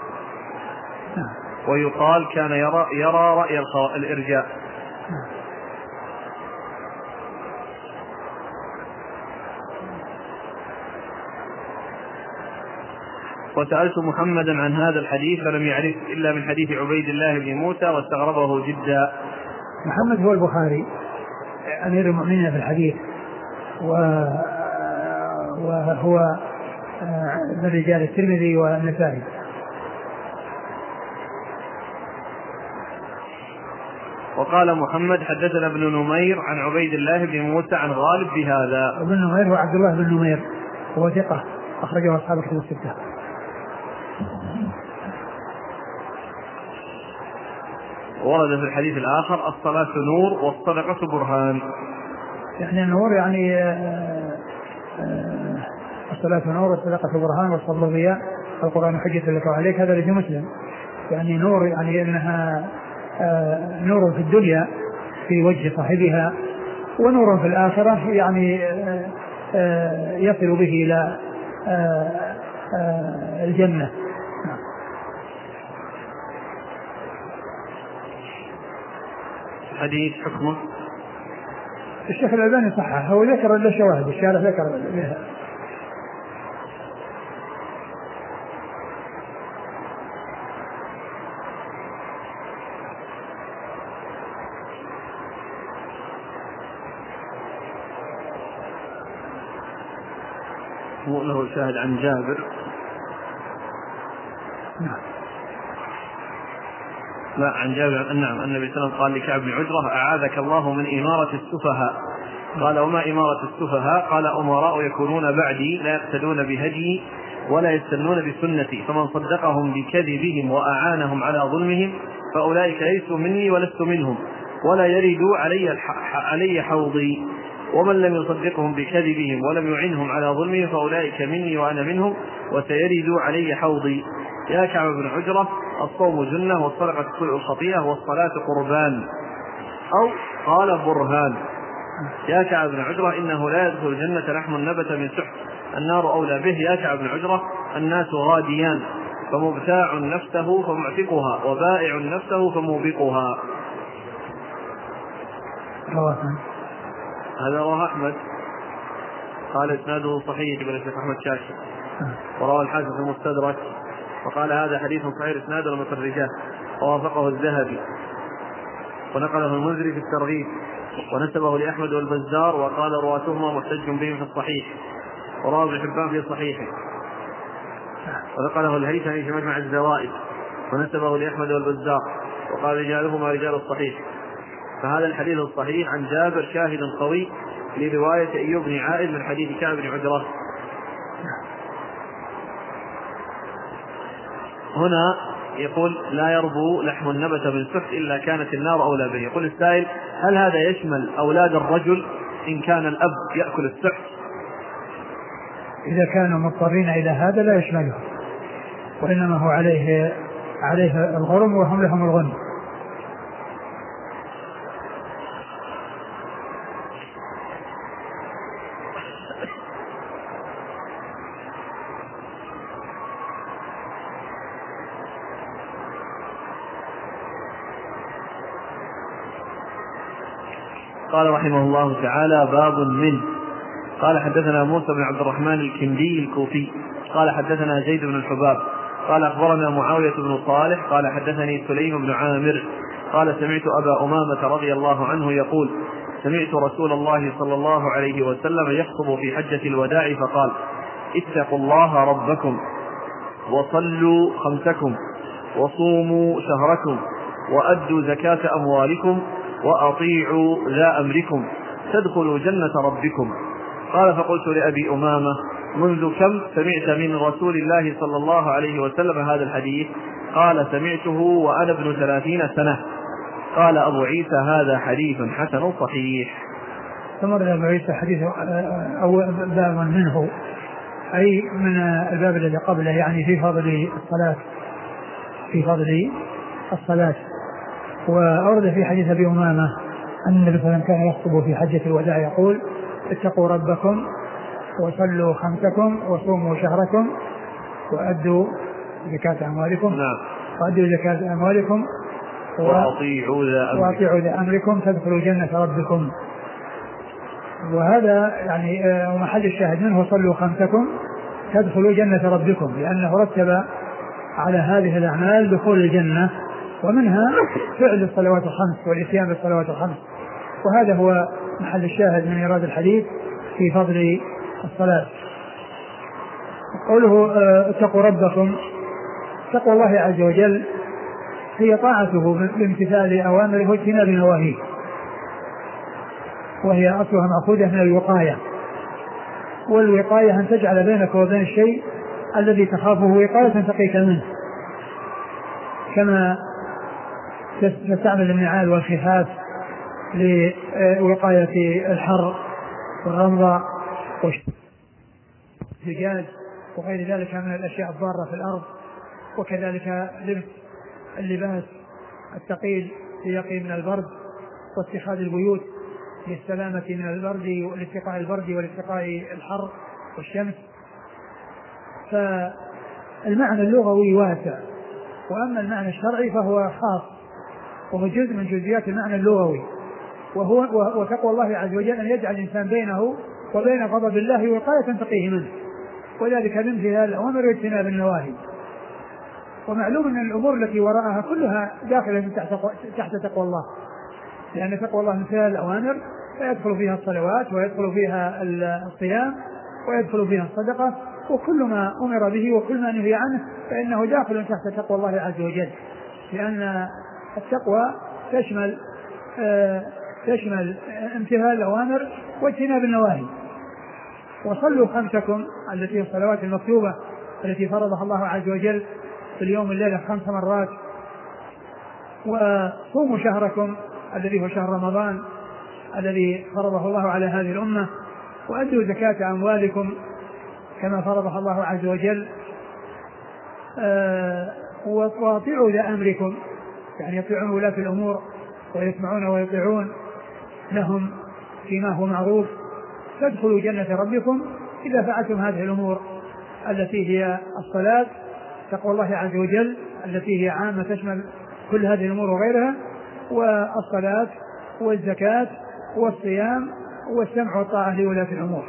ويقال كان يرى, يرى رأي الإرجاء. وسألت محمدا عن هذا الحديث فلم يعرف إلا من حديث عبيد الله بن موسى واستغربه جدا. محمد هو البخاري أمير المؤمنين في الحديث وهو من رجال الترمذي والنسائي. وقال محمد حدثنا ابن نمير عن عبيد الله بن موسى عن غالب بهذا. ابن نمير هو عبد الله بن نمير هو ثقة أخرجه أصحاب الكتب الستة. ورد في الحديث الآخر الصلاة نور والصدقة برهان. يعني النور يعني الصلاة نور والصدقة برهان والصبر ضياء القرآن حجة لك وعليك. هذا لفي مسلم. يعني نور يعني أنها نور في الدنيا في وجه صاحبها ونور في الآخرة يعني يصل به إلى الجنة. حديث حكمه الشيخ الألباني صححه هو ذكر له شواهد الشارع ذكر لها. له شاهد عن جابر. نعم. لا عن جابر نعم النبي صلى الله عليه وسلم قال لكعب بن عجرة أعاذك الله من إمارة السفهاء. قال وما إمارة السفهاء؟ قال أمراء يكونون بعدي لا يقتدون بهدي ولا يستنون بسنتي فمن صدقهم بكذبهم وأعانهم على ظلمهم فأولئك ليسوا مني ولست منهم ولا يردوا علي, علي حوضي ومن لم يصدقهم بكذبهم ولم يعنهم على ظلمهم فأولئك مني وأنا منهم وسيردوا علي حوضي. يا كعب بن عجرة الصوم جنة والصدقة تطلع الخطيئة والصلاة قربان أو قال برهان. يا كعب بن عجرة إنه لا يدخل الجنة لحم نبت من سحت النار أولى به. يا كعب بن عجرة الناس غاديان فمبتاع نفسه فمعتقها وبائع نفسه فموبقها. هذا رواه أحمد قال إسناده صحيح ابن الشيخ أحمد شاكر وروى الحاكم في المستدرك وقال هذا حديث صحيح إسناده المخرجات ووافقه الذهبي ونقله المنذري في الترغيب ونسبه لأحمد والبزار وقال رواتهما محتج بهم في الصحيح. ورواه ابن حبان في صحيحه، ونقله الهيثمي في مجمع الزوائد ونسبه لأحمد والبزار وقال رجالهما رجال الصحيح. فهذا الحديث الصحيح عن جابر شاهد قوي لرواية أيوب بن عائذ من حديث كعب بن عجرة. هنا يقول لا يربو لحم النبت بالسحت إلا كانت النار أولى به. يقول السائل هل هذا يشمل أولاد الرجل إن كان الأب يأكل السحت؟ إذا كانوا مضطرين إلى هذا لا يشمله، وإنما هو عليه عليه الغرم وهم لهم الغنم. قال رحمه الله تعالى باب من. قال حدثنا موسى بن عبد الرحمن الكندي الكوفي قال حدثنا زيد بن الحباب قال أخبرنا معاوية بن صالح قال حدثني سليم بن عامر قال سمعت أبا أمامة رضي الله عنه يقول سمعت رسول الله صلى الله عليه وسلم يخطب في حجة الوداع فقال اتقوا الله ربكم وصلوا خمسكم وصوموا شهركم وأدوا زكاة أموالكم وأطيعوا ذا أمركم تدخلوا جنة ربكم. قال فقلت لأبي أمامة منذ كم سمعت من رسول الله صلى الله عليه وسلم هذا الحديث؟ قال سمعته وأنا ابن ثلاثين سنة. قال أبو عيسى هذا حديث حسن صحيح. ثم أبو عيسى حديث أو باب منه أي من الباب الذي قبله، يعني في فضل الصلاة في فضل الصلاة. وأورد في حديث أبي أمامة أن النبي صلى الله عليه وسلم كان يخطب في حجة الوداع يقول اتقوا ربكم وصلوا خمسكم وصوموا شهركم وأدوا زكاة أموالكم نعم. وأدوا زكاة أموالكم وأطيعوا ذا أمركم تدخلوا جنة ربكم. وهذا يعني محل الشاهد منه صلوا خمسكم تدخلوا جنة ربكم، لأنه رتب على هذه الأعمال دخول الجنة، ومنها فعل الصلوات الخمس والإتيان بالصلوات الخمس. وهذا هو محل الشاهد من إيراد الحديث في فضل الصلاة. قوله اتقوا ربكم، تقوى الله عز وجل هي طاعته بامتثال أوامره واجتناب نواهيه، وهي أصلها مأخوذة من الوقاية. والوقاية أن تجعل بينك وبين الشيء الذي تخافه وقاية تقيك منه، كما تستعمل النعال والخفاف لوقاية الحر والرمضة والزجاج وغير ذلك من الأشياء الضارة في الأرض. وكذلك لبس اللباس الثقيل ليقي من البرد، واتخاذ البيوت للسلامة من البرد والاتقاء البرد والاتقاء الحر والشمس. فالمعنى اللغوي واسع، وأما المعنى الشرعي فهو خاص وهو جزء من جزئيات المعنى اللغوي، وهو وتقوى الله عز وجل أن يجعل الإنسان بينه وبين غضب الله وقاية تقيه منه، وذلك بامتثال الأوامر واجتناب النواهي. ومعلوم أن الأمور التي وراءها كلها داخلة تحت تقوى الله، لأن تقوى الله امتثال الأوامر فيدخل فيها الصلوات ويدخل فيها الصيام ويدخل فيها الصدقة، وكل ما أمر به وكل ما نهي عنه فإنه داخل تحت تقوى الله عز وجل، لأن التقوى تشمل آه تشمل امتثال الأوامر واجتناب النواهي. وصلوا خمسكم التي هي الصلوات المكتوبة التي فرضها الله عز وجل في اليوم والليلة خمس مرات. وصوموا شهركم الذي هو شهر رمضان الذي فرضه الله على هذه الأمة. وأدوا زكاة أموالكم كما فرضها الله عز وجل. آه وأطيعوا ذا أمركم، يعني يطيعون ولاة الأمور ويسمعون ويطيعون لهم فيما هو معروف. تدخلوا جنة ربكم إذا فعلتم هذه الأمور التي هي الصلاة، تقوى الله عز وجل التي هي عامة تشمل كل هذه الأمور وغيرها، والصلاة والزكاة والصيام والسمع والطاعة لولاة الأمور.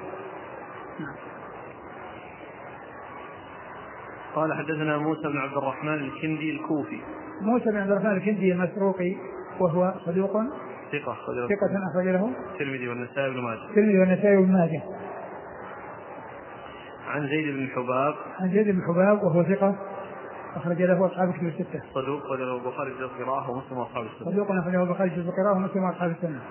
قال حدثنا موسى بن عبد الرحمن الكندي الكوفي. موسى بن عبد الرحمن الكندي المسروقي وهو صدوق ثقة ثقة أخرج له الترمذي والنسائي وابن ماجه. الترمذي والنسائي وابن ماجه. عن زيد بن حباب. عن زيد بن حباب وهو ثقة أخرج له أصحاب كتب الستة. صدوق وله البخاري في القراءة ومسلم وأصحاب السنة. صدوق أخرج له البخاري في القراءة ومسلم وأصحاب السنة.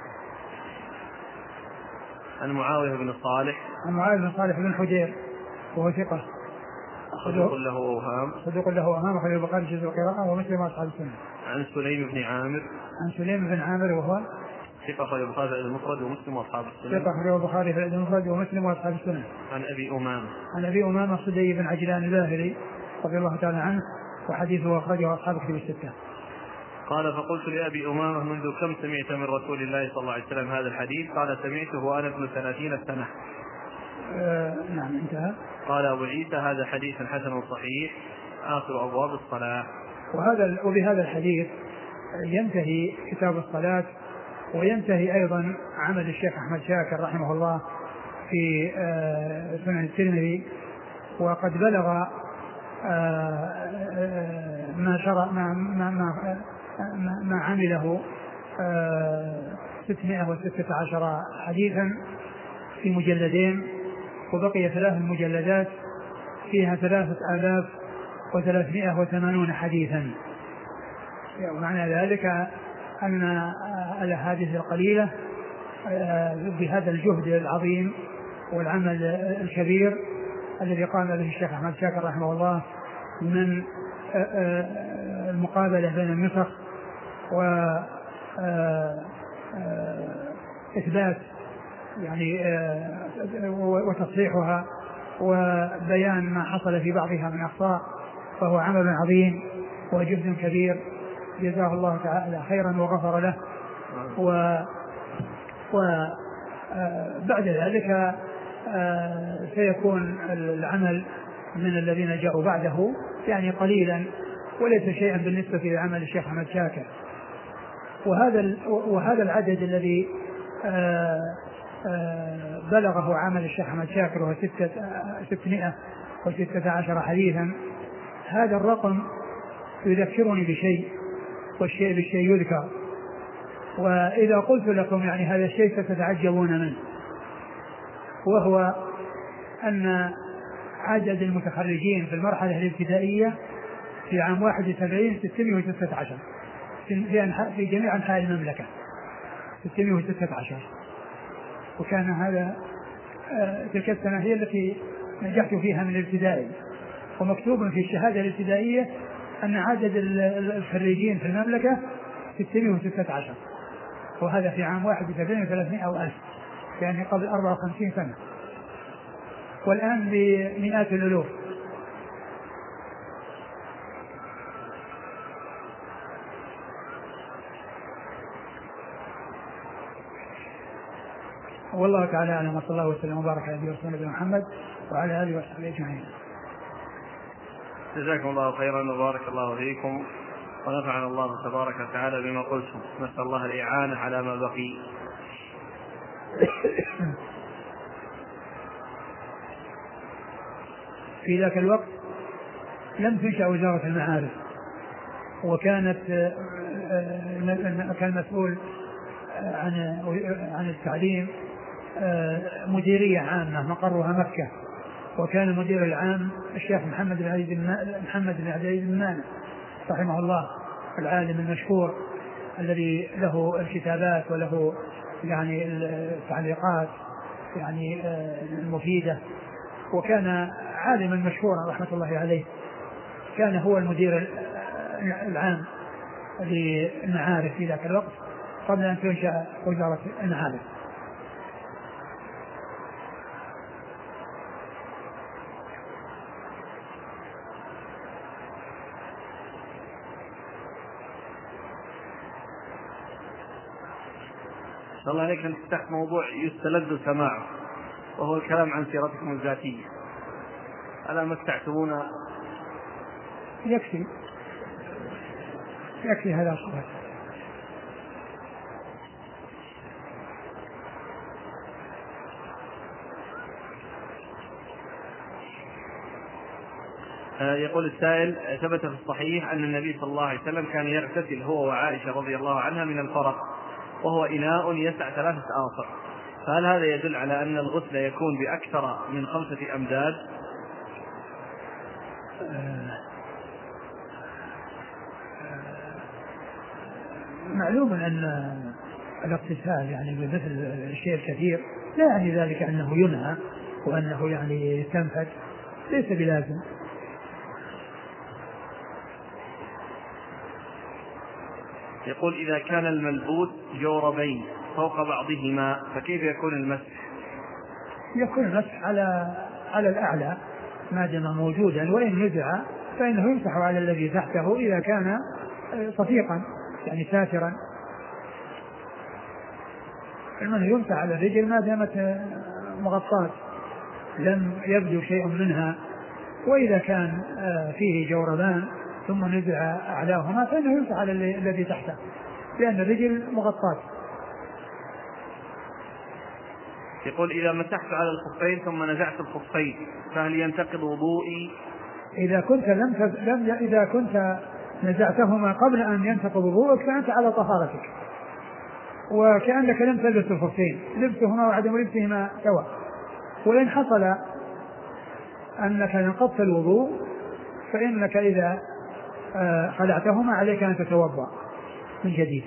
عن معاوية بن صالح. عن معاوية بن صالح بن حجير وهو ثقة صدوق له أوهام. صدوق له أوهام أخرج له البخاري في القراءة ومسلم وأصحاب السنة. عن سليم بن عامر. عن سليم بن عامر وهو ثقة أخرج البخاري في المفرد ومسلم وأصحاب السنة. ثقة أخرج البخاري في المفرد ومسلم وأصحاب السنة. عن أبي أمامة. عن أبي أمامة الصدي بن عجلان الباهلي رضي الله تعالى عنه وحديثه أخرجه أصحاب كتب الستة. قال فقلت لأبي أمامة منذ كم سمعت من رسول الله صلى الله عليه وسلم هذا الحديث؟ قال سمعته وأنا ابن ثلاثين سنة. آه نعم انتهى. قال أبو عيسى هذا حديث حسن صحيح آخر أبواب الصلاة. وهذا وبهذا الحديث ينتهي كتاب الصلاة وينتهي أيضا عمل الشيخ أحمد شاكر رحمه الله في سنن الترمذي. وقد بلغ ما شرع ما ما ما, ما عمله ستمائة وستة عشر حديثا في مجلدين، وبقي ثلاث مجلدات فيها ثلاثة آلاف وثلاثمائة وثمانون حديثا. ومعنى ذلك أن الأحاديث القليلة بهذا الجهد العظيم والعمل الكبير الذي قام به الشيخ أحمد شاكر رحمه الله من المقابلة بين النسخ وإثبات يعني وتصحيحها وبيان ما حصل في بعضها من أخطاء، فهو عمل عظيم وجهد كبير جزاه الله تعالى خيرا وغفر له. وبعد ذلك سيكون العمل من الذين جاءوا بعده يعني قليلا وليس شيئا بالنسبة لعمل الشيخ أحمد شاكر. وهذا وهذا العدد الذي بلغه عمل الشيخ أحمد شاكر وهو ستمائة وستة عشر حديثا، هذا الرقم يذكرني بشيء والشيء بالشيء يذكر. وإذا قلت لكم يعني هذا الشيء ستتعجبون منه، وهو أن عدد المتخرجين في المرحلة الابتدائية في عام واحد وسبعين ستمائة وستة عشر في جميع أنحاء المملكة ستمائة وستة عشر. وكان هذا تلك السنة هي التي نجحت فيها من الابتدائي، ومكتوب في الشهادة الابتدائية أن عدد الخريجين في المملكة ستمائة وستة عشر، وهذا في عام واحد وسبعين وثلاثمائة وألف، يعني قبل أربعة وخمسين سنة، والآن بمئات الألوف. والله تعالى أعلم، وصلى الله وسلم وبارك على نبينا محمد وعلى آله وصحبه أجمعين. جزاكم الله خيرا وبارك الله فيكم ونفعنا الله تبارك وتعالى بما قلتم. نسأل الله الإعانة على ما بقي. في ذاك الوقت لم تنشأ وزارة المعارف، وكانت كان مسؤول عن عن التعليم مديرية عامة مقرها مكة، وكان المدير العام الشيخ محمد بن عبد محمد بن عبد العزيز بن مانع رحمه الله، العالم المشهور الذي له الكتابات وله يعني التعليقات يعني المفيدة، وكان عالما مشهورا رحمة الله عليه. كان هو المدير العام للمعارف في ذاك الوقت قبل أن تنشأ وزارة المعارف. الله عليك أن تفتح موضوع يستلذ سماعه، وهو الكلام عن سيرتكم الذاتية. ألا مستعتمون؟ يكفي يكفي هذا الصفات. يقول السائل: ثبت في الصحيح أن النبي صلى الله عليه وسلم كان يغتسل هو وعائشة رضي الله عنها من الفرق، وهو إناء يسع ثلاثة آصع، فهل هذا يدل على أن الغسل يكون بأكثر من خمسة أمداد؟ معلوم أن الاغتسال يعني بمثل الشيء الكثير لا يعني ذلك أنه ينهى وأنه يعني تنفذ، ليس بلازم. يقول إذا كان الملبوس جوربين فوق بعضهما فكيف يكون المسح؟ يكون المسح على على الأعلى ما دام موجودا، وإن نزع فإنه يمسح على الذي تحته إذا كان صفيقا يعني ساترا. المنه يمسح على الرجل ما دامت مغطاة لم يبدو شيء منها، وإذا كان فيه جوربان ثم نزع أعلاهما فإنه يمسح على الذي تحته لأن الرجل مغطاة. يقول إذا مسحت على الخفين ثم نزعت الخفين فهل ينتقض وضوئي؟ إذا كنت لم تز... لم إذا كنت نزعتهما قبل أن ينتقض وضوءك فأنت على طهارتك، وكأنك لم تلبس الخفين، لبسهما وعدم لبسهما سواء. وإن حصل أنك نقضت الوضوء فإنك إذا خلعتهما عليك أن تتوضأ من جديد.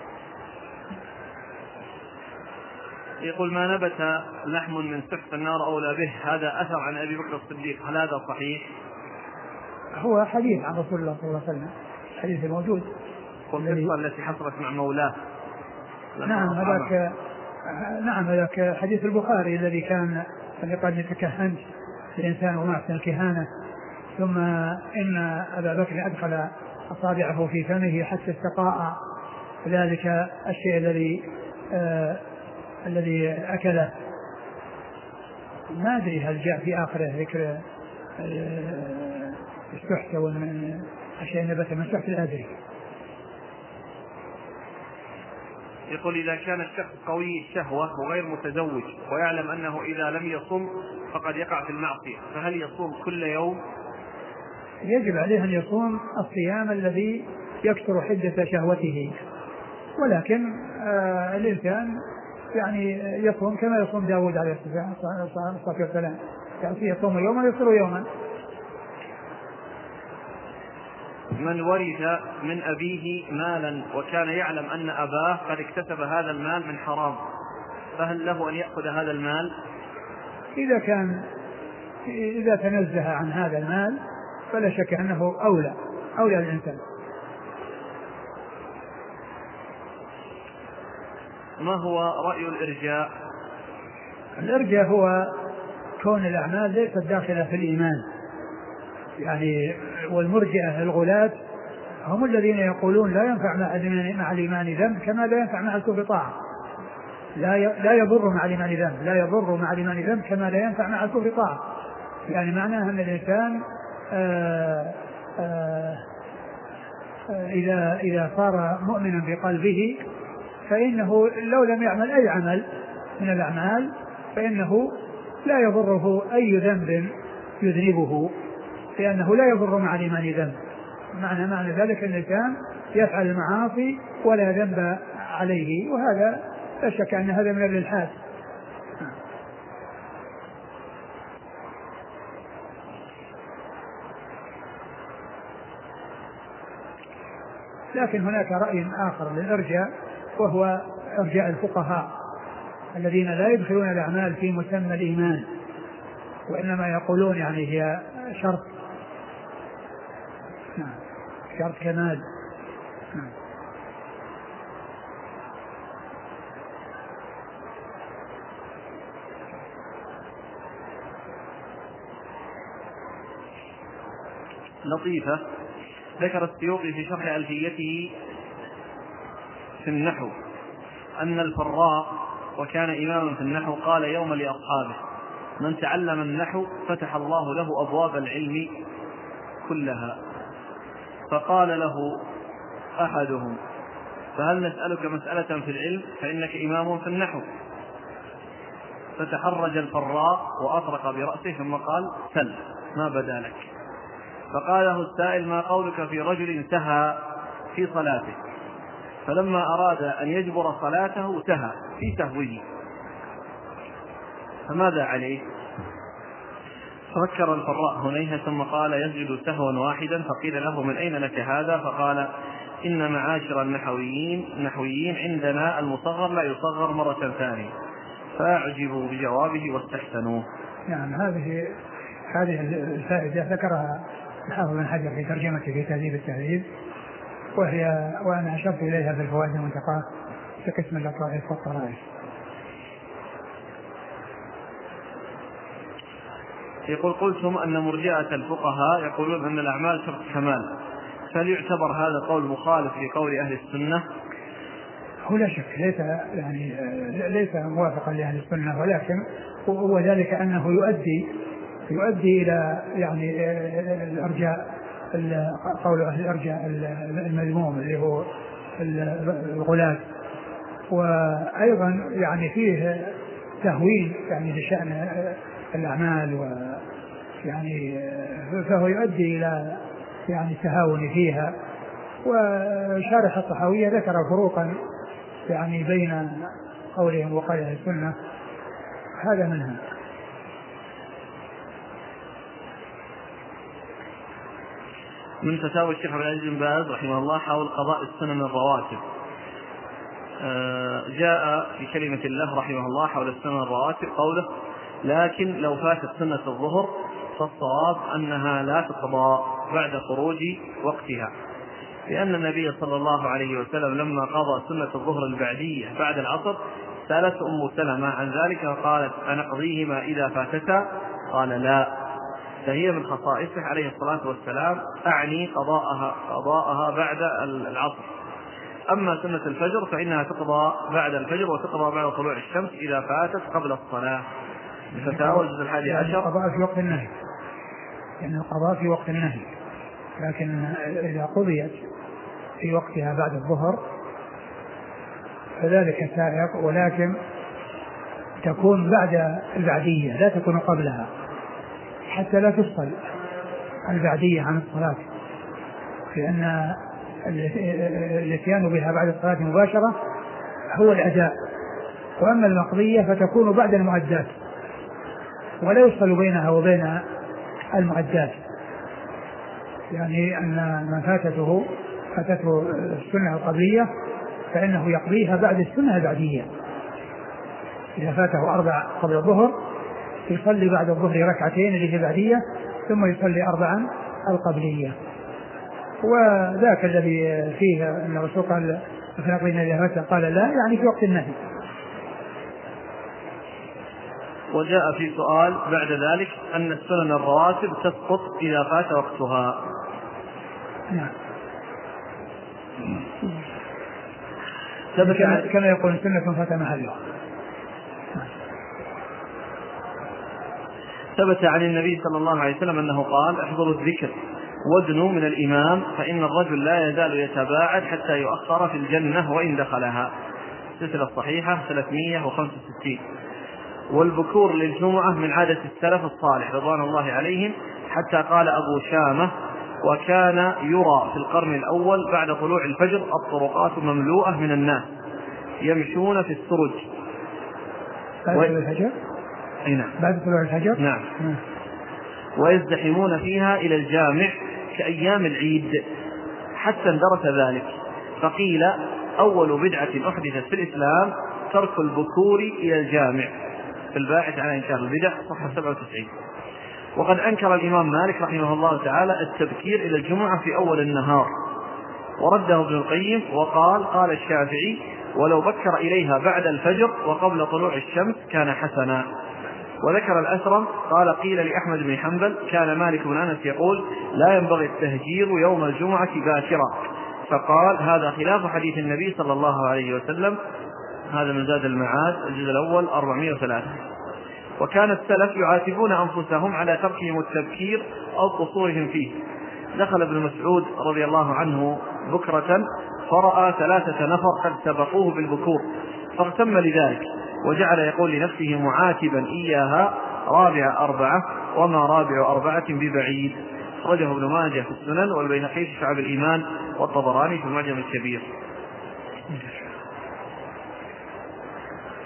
يقول ما نبت لحم من سحت النار أولى به، هذا أثر عن أبي بكر الصديق، هل هذا صحيح؟ هو حديث عن رسول الله صلى الله عليه وسلم، حديث موجود. والقصة التي حصلت مع مولاه. نعم هذاك نعم هذاك حديث البخاري الذي كان قال تكهنت الإنسان وما أحسن الكهانة، ثم إن أبا بكر أدخل أصابعه في فمه حتى استقاء ذلك الشيء الذي آه الذي أكله. ما أدري هل جاء في آخره ذكر آه السحت ومن الشيء نبت من سحت لا أدري. يقول إذا كان الشخص قوي الشهوة وغير متزوج ويعلم أنه إذا لم يصم فقد يقع في المعصية، فهل يصوم كل يوم؟ يجب عليه أن يصوم الصيام الذي يكثر حدة شهوته، ولكن آه الإنسان يعني يصوم كما يصوم داود عليه الصلاة والسلام، يعني يصوم يوما يفطر يوما. من ورث من أبيه مالا وكان يعلم أن أباه قد اكتسب هذا المال من حرام، فهل له أن يأخذ هذا المال؟ إذا كان إذا تنزه عن هذا المال فلا شك أنه أولى أولى للإنسان. ما هو رأي الإرجاء؟ الإرجاء هو كون الأعمال ليست داخلة في الإيمان، يعني والمرجئة الغلاة هم الذين يقولون لا ينفع مع الإيمان ذنب كما لا ينفع مع الكفر طاعة، لا لا يضر مع الإيمان ذنب لا يضر مع الإيمان ذنب كما لا ينفع مع الكفر طاعة. يعني معناها أن الإنسان آآ آآ إذا إذا صار مؤمنا بقلبه فإنه لو لم يعمل أي عمل من الأعمال فإنه لا يضره أي ذنب يذنبه، لأنه لا يضر مع الإيمان ذنب. معنى معنى ذلك أن الإنسان يفعل المعاصي ولا ذنب عليه، وهذا لا شك أن هذا من الإلحاد. لكن هناك رأي آخر للإرجاء، وهو إرجاء الفقهاء الذين لا يدخلون الأعمال في مسمى الإيمان، وإنما يقولون يعني هي شرط شرط كمال. لطيفة. ذكر السيوطي في شرح ألفيته في النحو أن الفراء وكان إماما في النحو قال يوم لأصحابه من تعلم النحو فتح الله له أبواب العلم كلها، فقال له أحدهم فهل نسألك مسألة في العلم فإنك إمام في النحو؟ فتحرج الفراء وأطرق برأسه ثم قال سل ما بدا لك. فقال له السائل ما قولك في رجل سهى في صلاته، فلما أراد أن يجبر صلاته سهى في سهوه، فماذا عليه؟ ففكر الفراء هنيهة ثم قال يسجد سهوا واحدا. فقيل له من أين لك هذا؟ فقال إن معاشر النحويين النحويين عندنا المصغر لا يصغر مرة ثانية. فأعجبوا بجوابه واستحسنوه. نعم هذه هذه الفائدة ذكرها الحافظ بن حجر في ترجمته في تهذيب التهذيب، وهي وأنا أشرت إليها في الفوائد المنتقاة في قسم اللطائف والطرائف. يقول قلتم أن مرجئة الفقهاء يقولون أن الأعمال شرط كمال، فليعتبر هذا القول مخالف لقول أهل السنة؟ هو لا شك ليس يعني ليس موافقا لأهل السنة، ولكن هو ذلك أنه يؤدي يؤدي إلى يعني الأرجاء قول أهل الأرجاء المذموم اللي هو الغلاة، وأيضا يعني فيه تهوين يعني لشأن الأعمال، ويعني فهو يؤدي إلى يعني التهاون فيها. وشارح الطحاوية ذكر فروقا يعني بين قولهم وقول أهل السنة، هذا منها. من فتاوى الشيخ عبد العزيز بن باز رحمه الله حول قضاء السنن الرواتب، جاء في كلمة الله رحمه الله حول السنن الرواتب قوله لكن لو فاتت سنة الظهر فالصواب أنها لا تقضى بعد خروج وقتها، لأن النبي صلى الله عليه وسلم لما قضى سنة الظهر البعدية بعد العصر سألت أم سلمة عن ذلك وقالت أنقضيهما إذا فاتتا؟ قال لا، فهي من خصائصه عليه الصلاة والسلام، أعني قضاءها, قضاءها بعد العصر. أما سنة الفجر فإنها تقضى بعد الفجر وتقضى بعد طلوع الشمس إذا فاتت قبل الصلاة. فتاوى الجزء الحادي عشر. القضاء في وقت النهي، يعني القضاء في وقت النهي، لكن إذا قضيت في وقتها بعد الظهر فذلك سائق، ولكن تكون بعد البعدية لا تكون قبلها، حتى لا تفصل البعدية عن الصلاة، لأن الاتيان بها بعد الصلاة مباشرة هو الأداء، وأما المقضية فتكون بعد المعدات ولا يفصل بينها وبين المعدات، يعني أن من فاتته فاتته السنة القبلية فإنه يقضيها بعد السنة البعدية. إذا فاته أربع قبل الظهر يصلي بعد الظهر ركعتين اللي هي بعدية، ثم يصلي أربعا القبلية. وذاك الذي فيه أن الرسول قال فنقضينا إذا فات قال لا، يعني في وقت النهي. وجاء في سؤال بعد ذلك أن السنن الرواتب تسقط إذا فات وقتها. نعم. كما يقول سنة فات محلها. ثبت عن النبي صلى الله عليه وسلم أنه قال احضروا الذكر وادنوا من الإمام فإن الرجل لا يزال يتباعد حتى يؤخر في الجنة وإن دخلها. سلسلة صحيحة ثلاثمائة وخمسة وستين. والبكور للجمعة من عادة السلف الصالح رضوان الله عليهم، حتى قال أبو شامة وكان يرى في القرن الأول بعد طلوع الفجر الطرقات مملوءة من الناس يمشون في السرج. بعد طلوع الفجر؟ أي نعم. بعد طلوع الفجر؟ نعم. ويزدحمون فيها إلى الجامع كأيام العيد حتى اندرس ذلك. فقيل أول بدعة أحدثت في الإسلام ترك البكور إلى الجامع، في الباحث عن إنكار البدع صفحة سبعة وتسعين. وقد أنكر الإمام مالك رحمه الله تعالى التبكير إلى الجمعة في أول النهار، ورده ابن القيم وقال قال الشافعي ولو بكر إليها بعد الفجر وقبل طلوع الشمس كان حسنا. وذكر الأسرم قال قيل لأحمد بن حنبل كان مالك بن أنس يقول لا ينبغي التهجير يوم الجمعة باكرا، فقال هذا خلاف حديث النبي صلى الله عليه وسلم. هذا من زاد المعاد الجزء الأول أربعمائة وثلاثة. وكان السلف يعاتبون أنفسهم على تركهم التبكير أو قصورهم فيه. دخل ابن مسعود رضي الله عنه بكرة فرأى ثلاثة نفر قد سبقوه بالبكور فاغتم لذلك، وجعل يقول لنفسه معاتبا إياها رابع أربعة وما رابع أربعة ببعيد. أخرجه ابن ماجه في السنن والبيهقي في شعب الإيمان والطبراني في المعجم الكبير.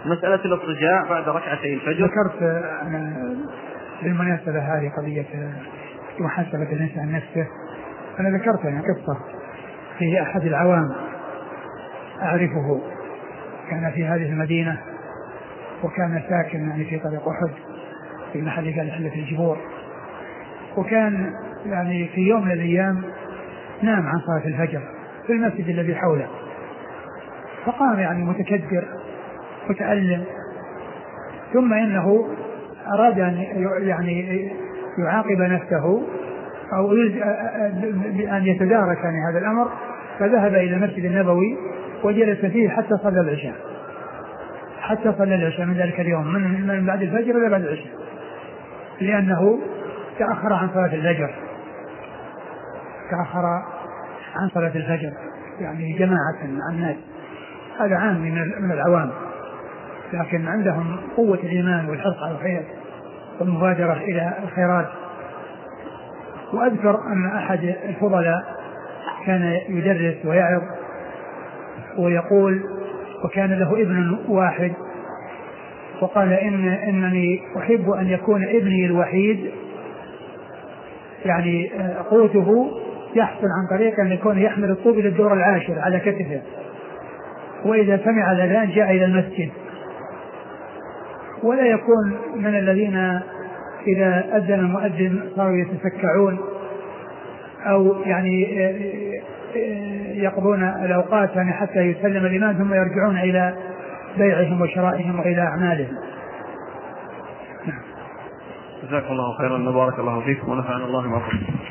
مسألة الاضطجاع بعد ركعتي الفجر. ذكرت أنا بالمناسبة هذه قضية محاسبة الإنسان نفسه. أنا ذكرت أنا قصة في أحد العوام أعرفه، كان في هذه المدينة وكان ساكن يعني في طريق أحد في محل قال حلة الجبور، وكان يعني في يوم من الأيام نام عن صلاة الفجر في المسجد الذي حوله، فقام يعني متكدر متألم، ثم إنه أراد أن يعني يعاقب نفسه أو بأن يتدارك يعني هذا الأمر، فذهب إلى المسجد النبوي وجلس فيه حتى صلى العشاء حتى صلى العشاء من ذلك اليوم، من, من بعد الفجر إلى بعد العشاء، لأنه تأخر عن صلاة الفجر تأخر عن صلاة الفجر يعني جماعة عن الناس. هذا عام من العوام، لكن عندهم قوة الإيمان والحرص على الخير والمبادرة إلى الخيرات. وأذكر أن أحد الفضلاء كان يدرس ويعظ ويقول، وكان له ابن واحد، وقال إن إنني أحب أن يكون ابني الوحيد يعني قوته يحصل عن طريق أن يكون يحمل الطوب إلى الدور العاشر على كتفه، وإذا سمع الأذان جاء إلى المسجد، ولا يكون من الذين إذا أذن المؤذن صاروا يتسكعون أو يعني يقضون الأوقات يعني حتى يسلم الإمام ثم يرجعون إلى بيعهم وشرائهم وإلى أعمالهم. جزاكم الله خيرا وبارك الله فيكم ونفعنا الله معكم.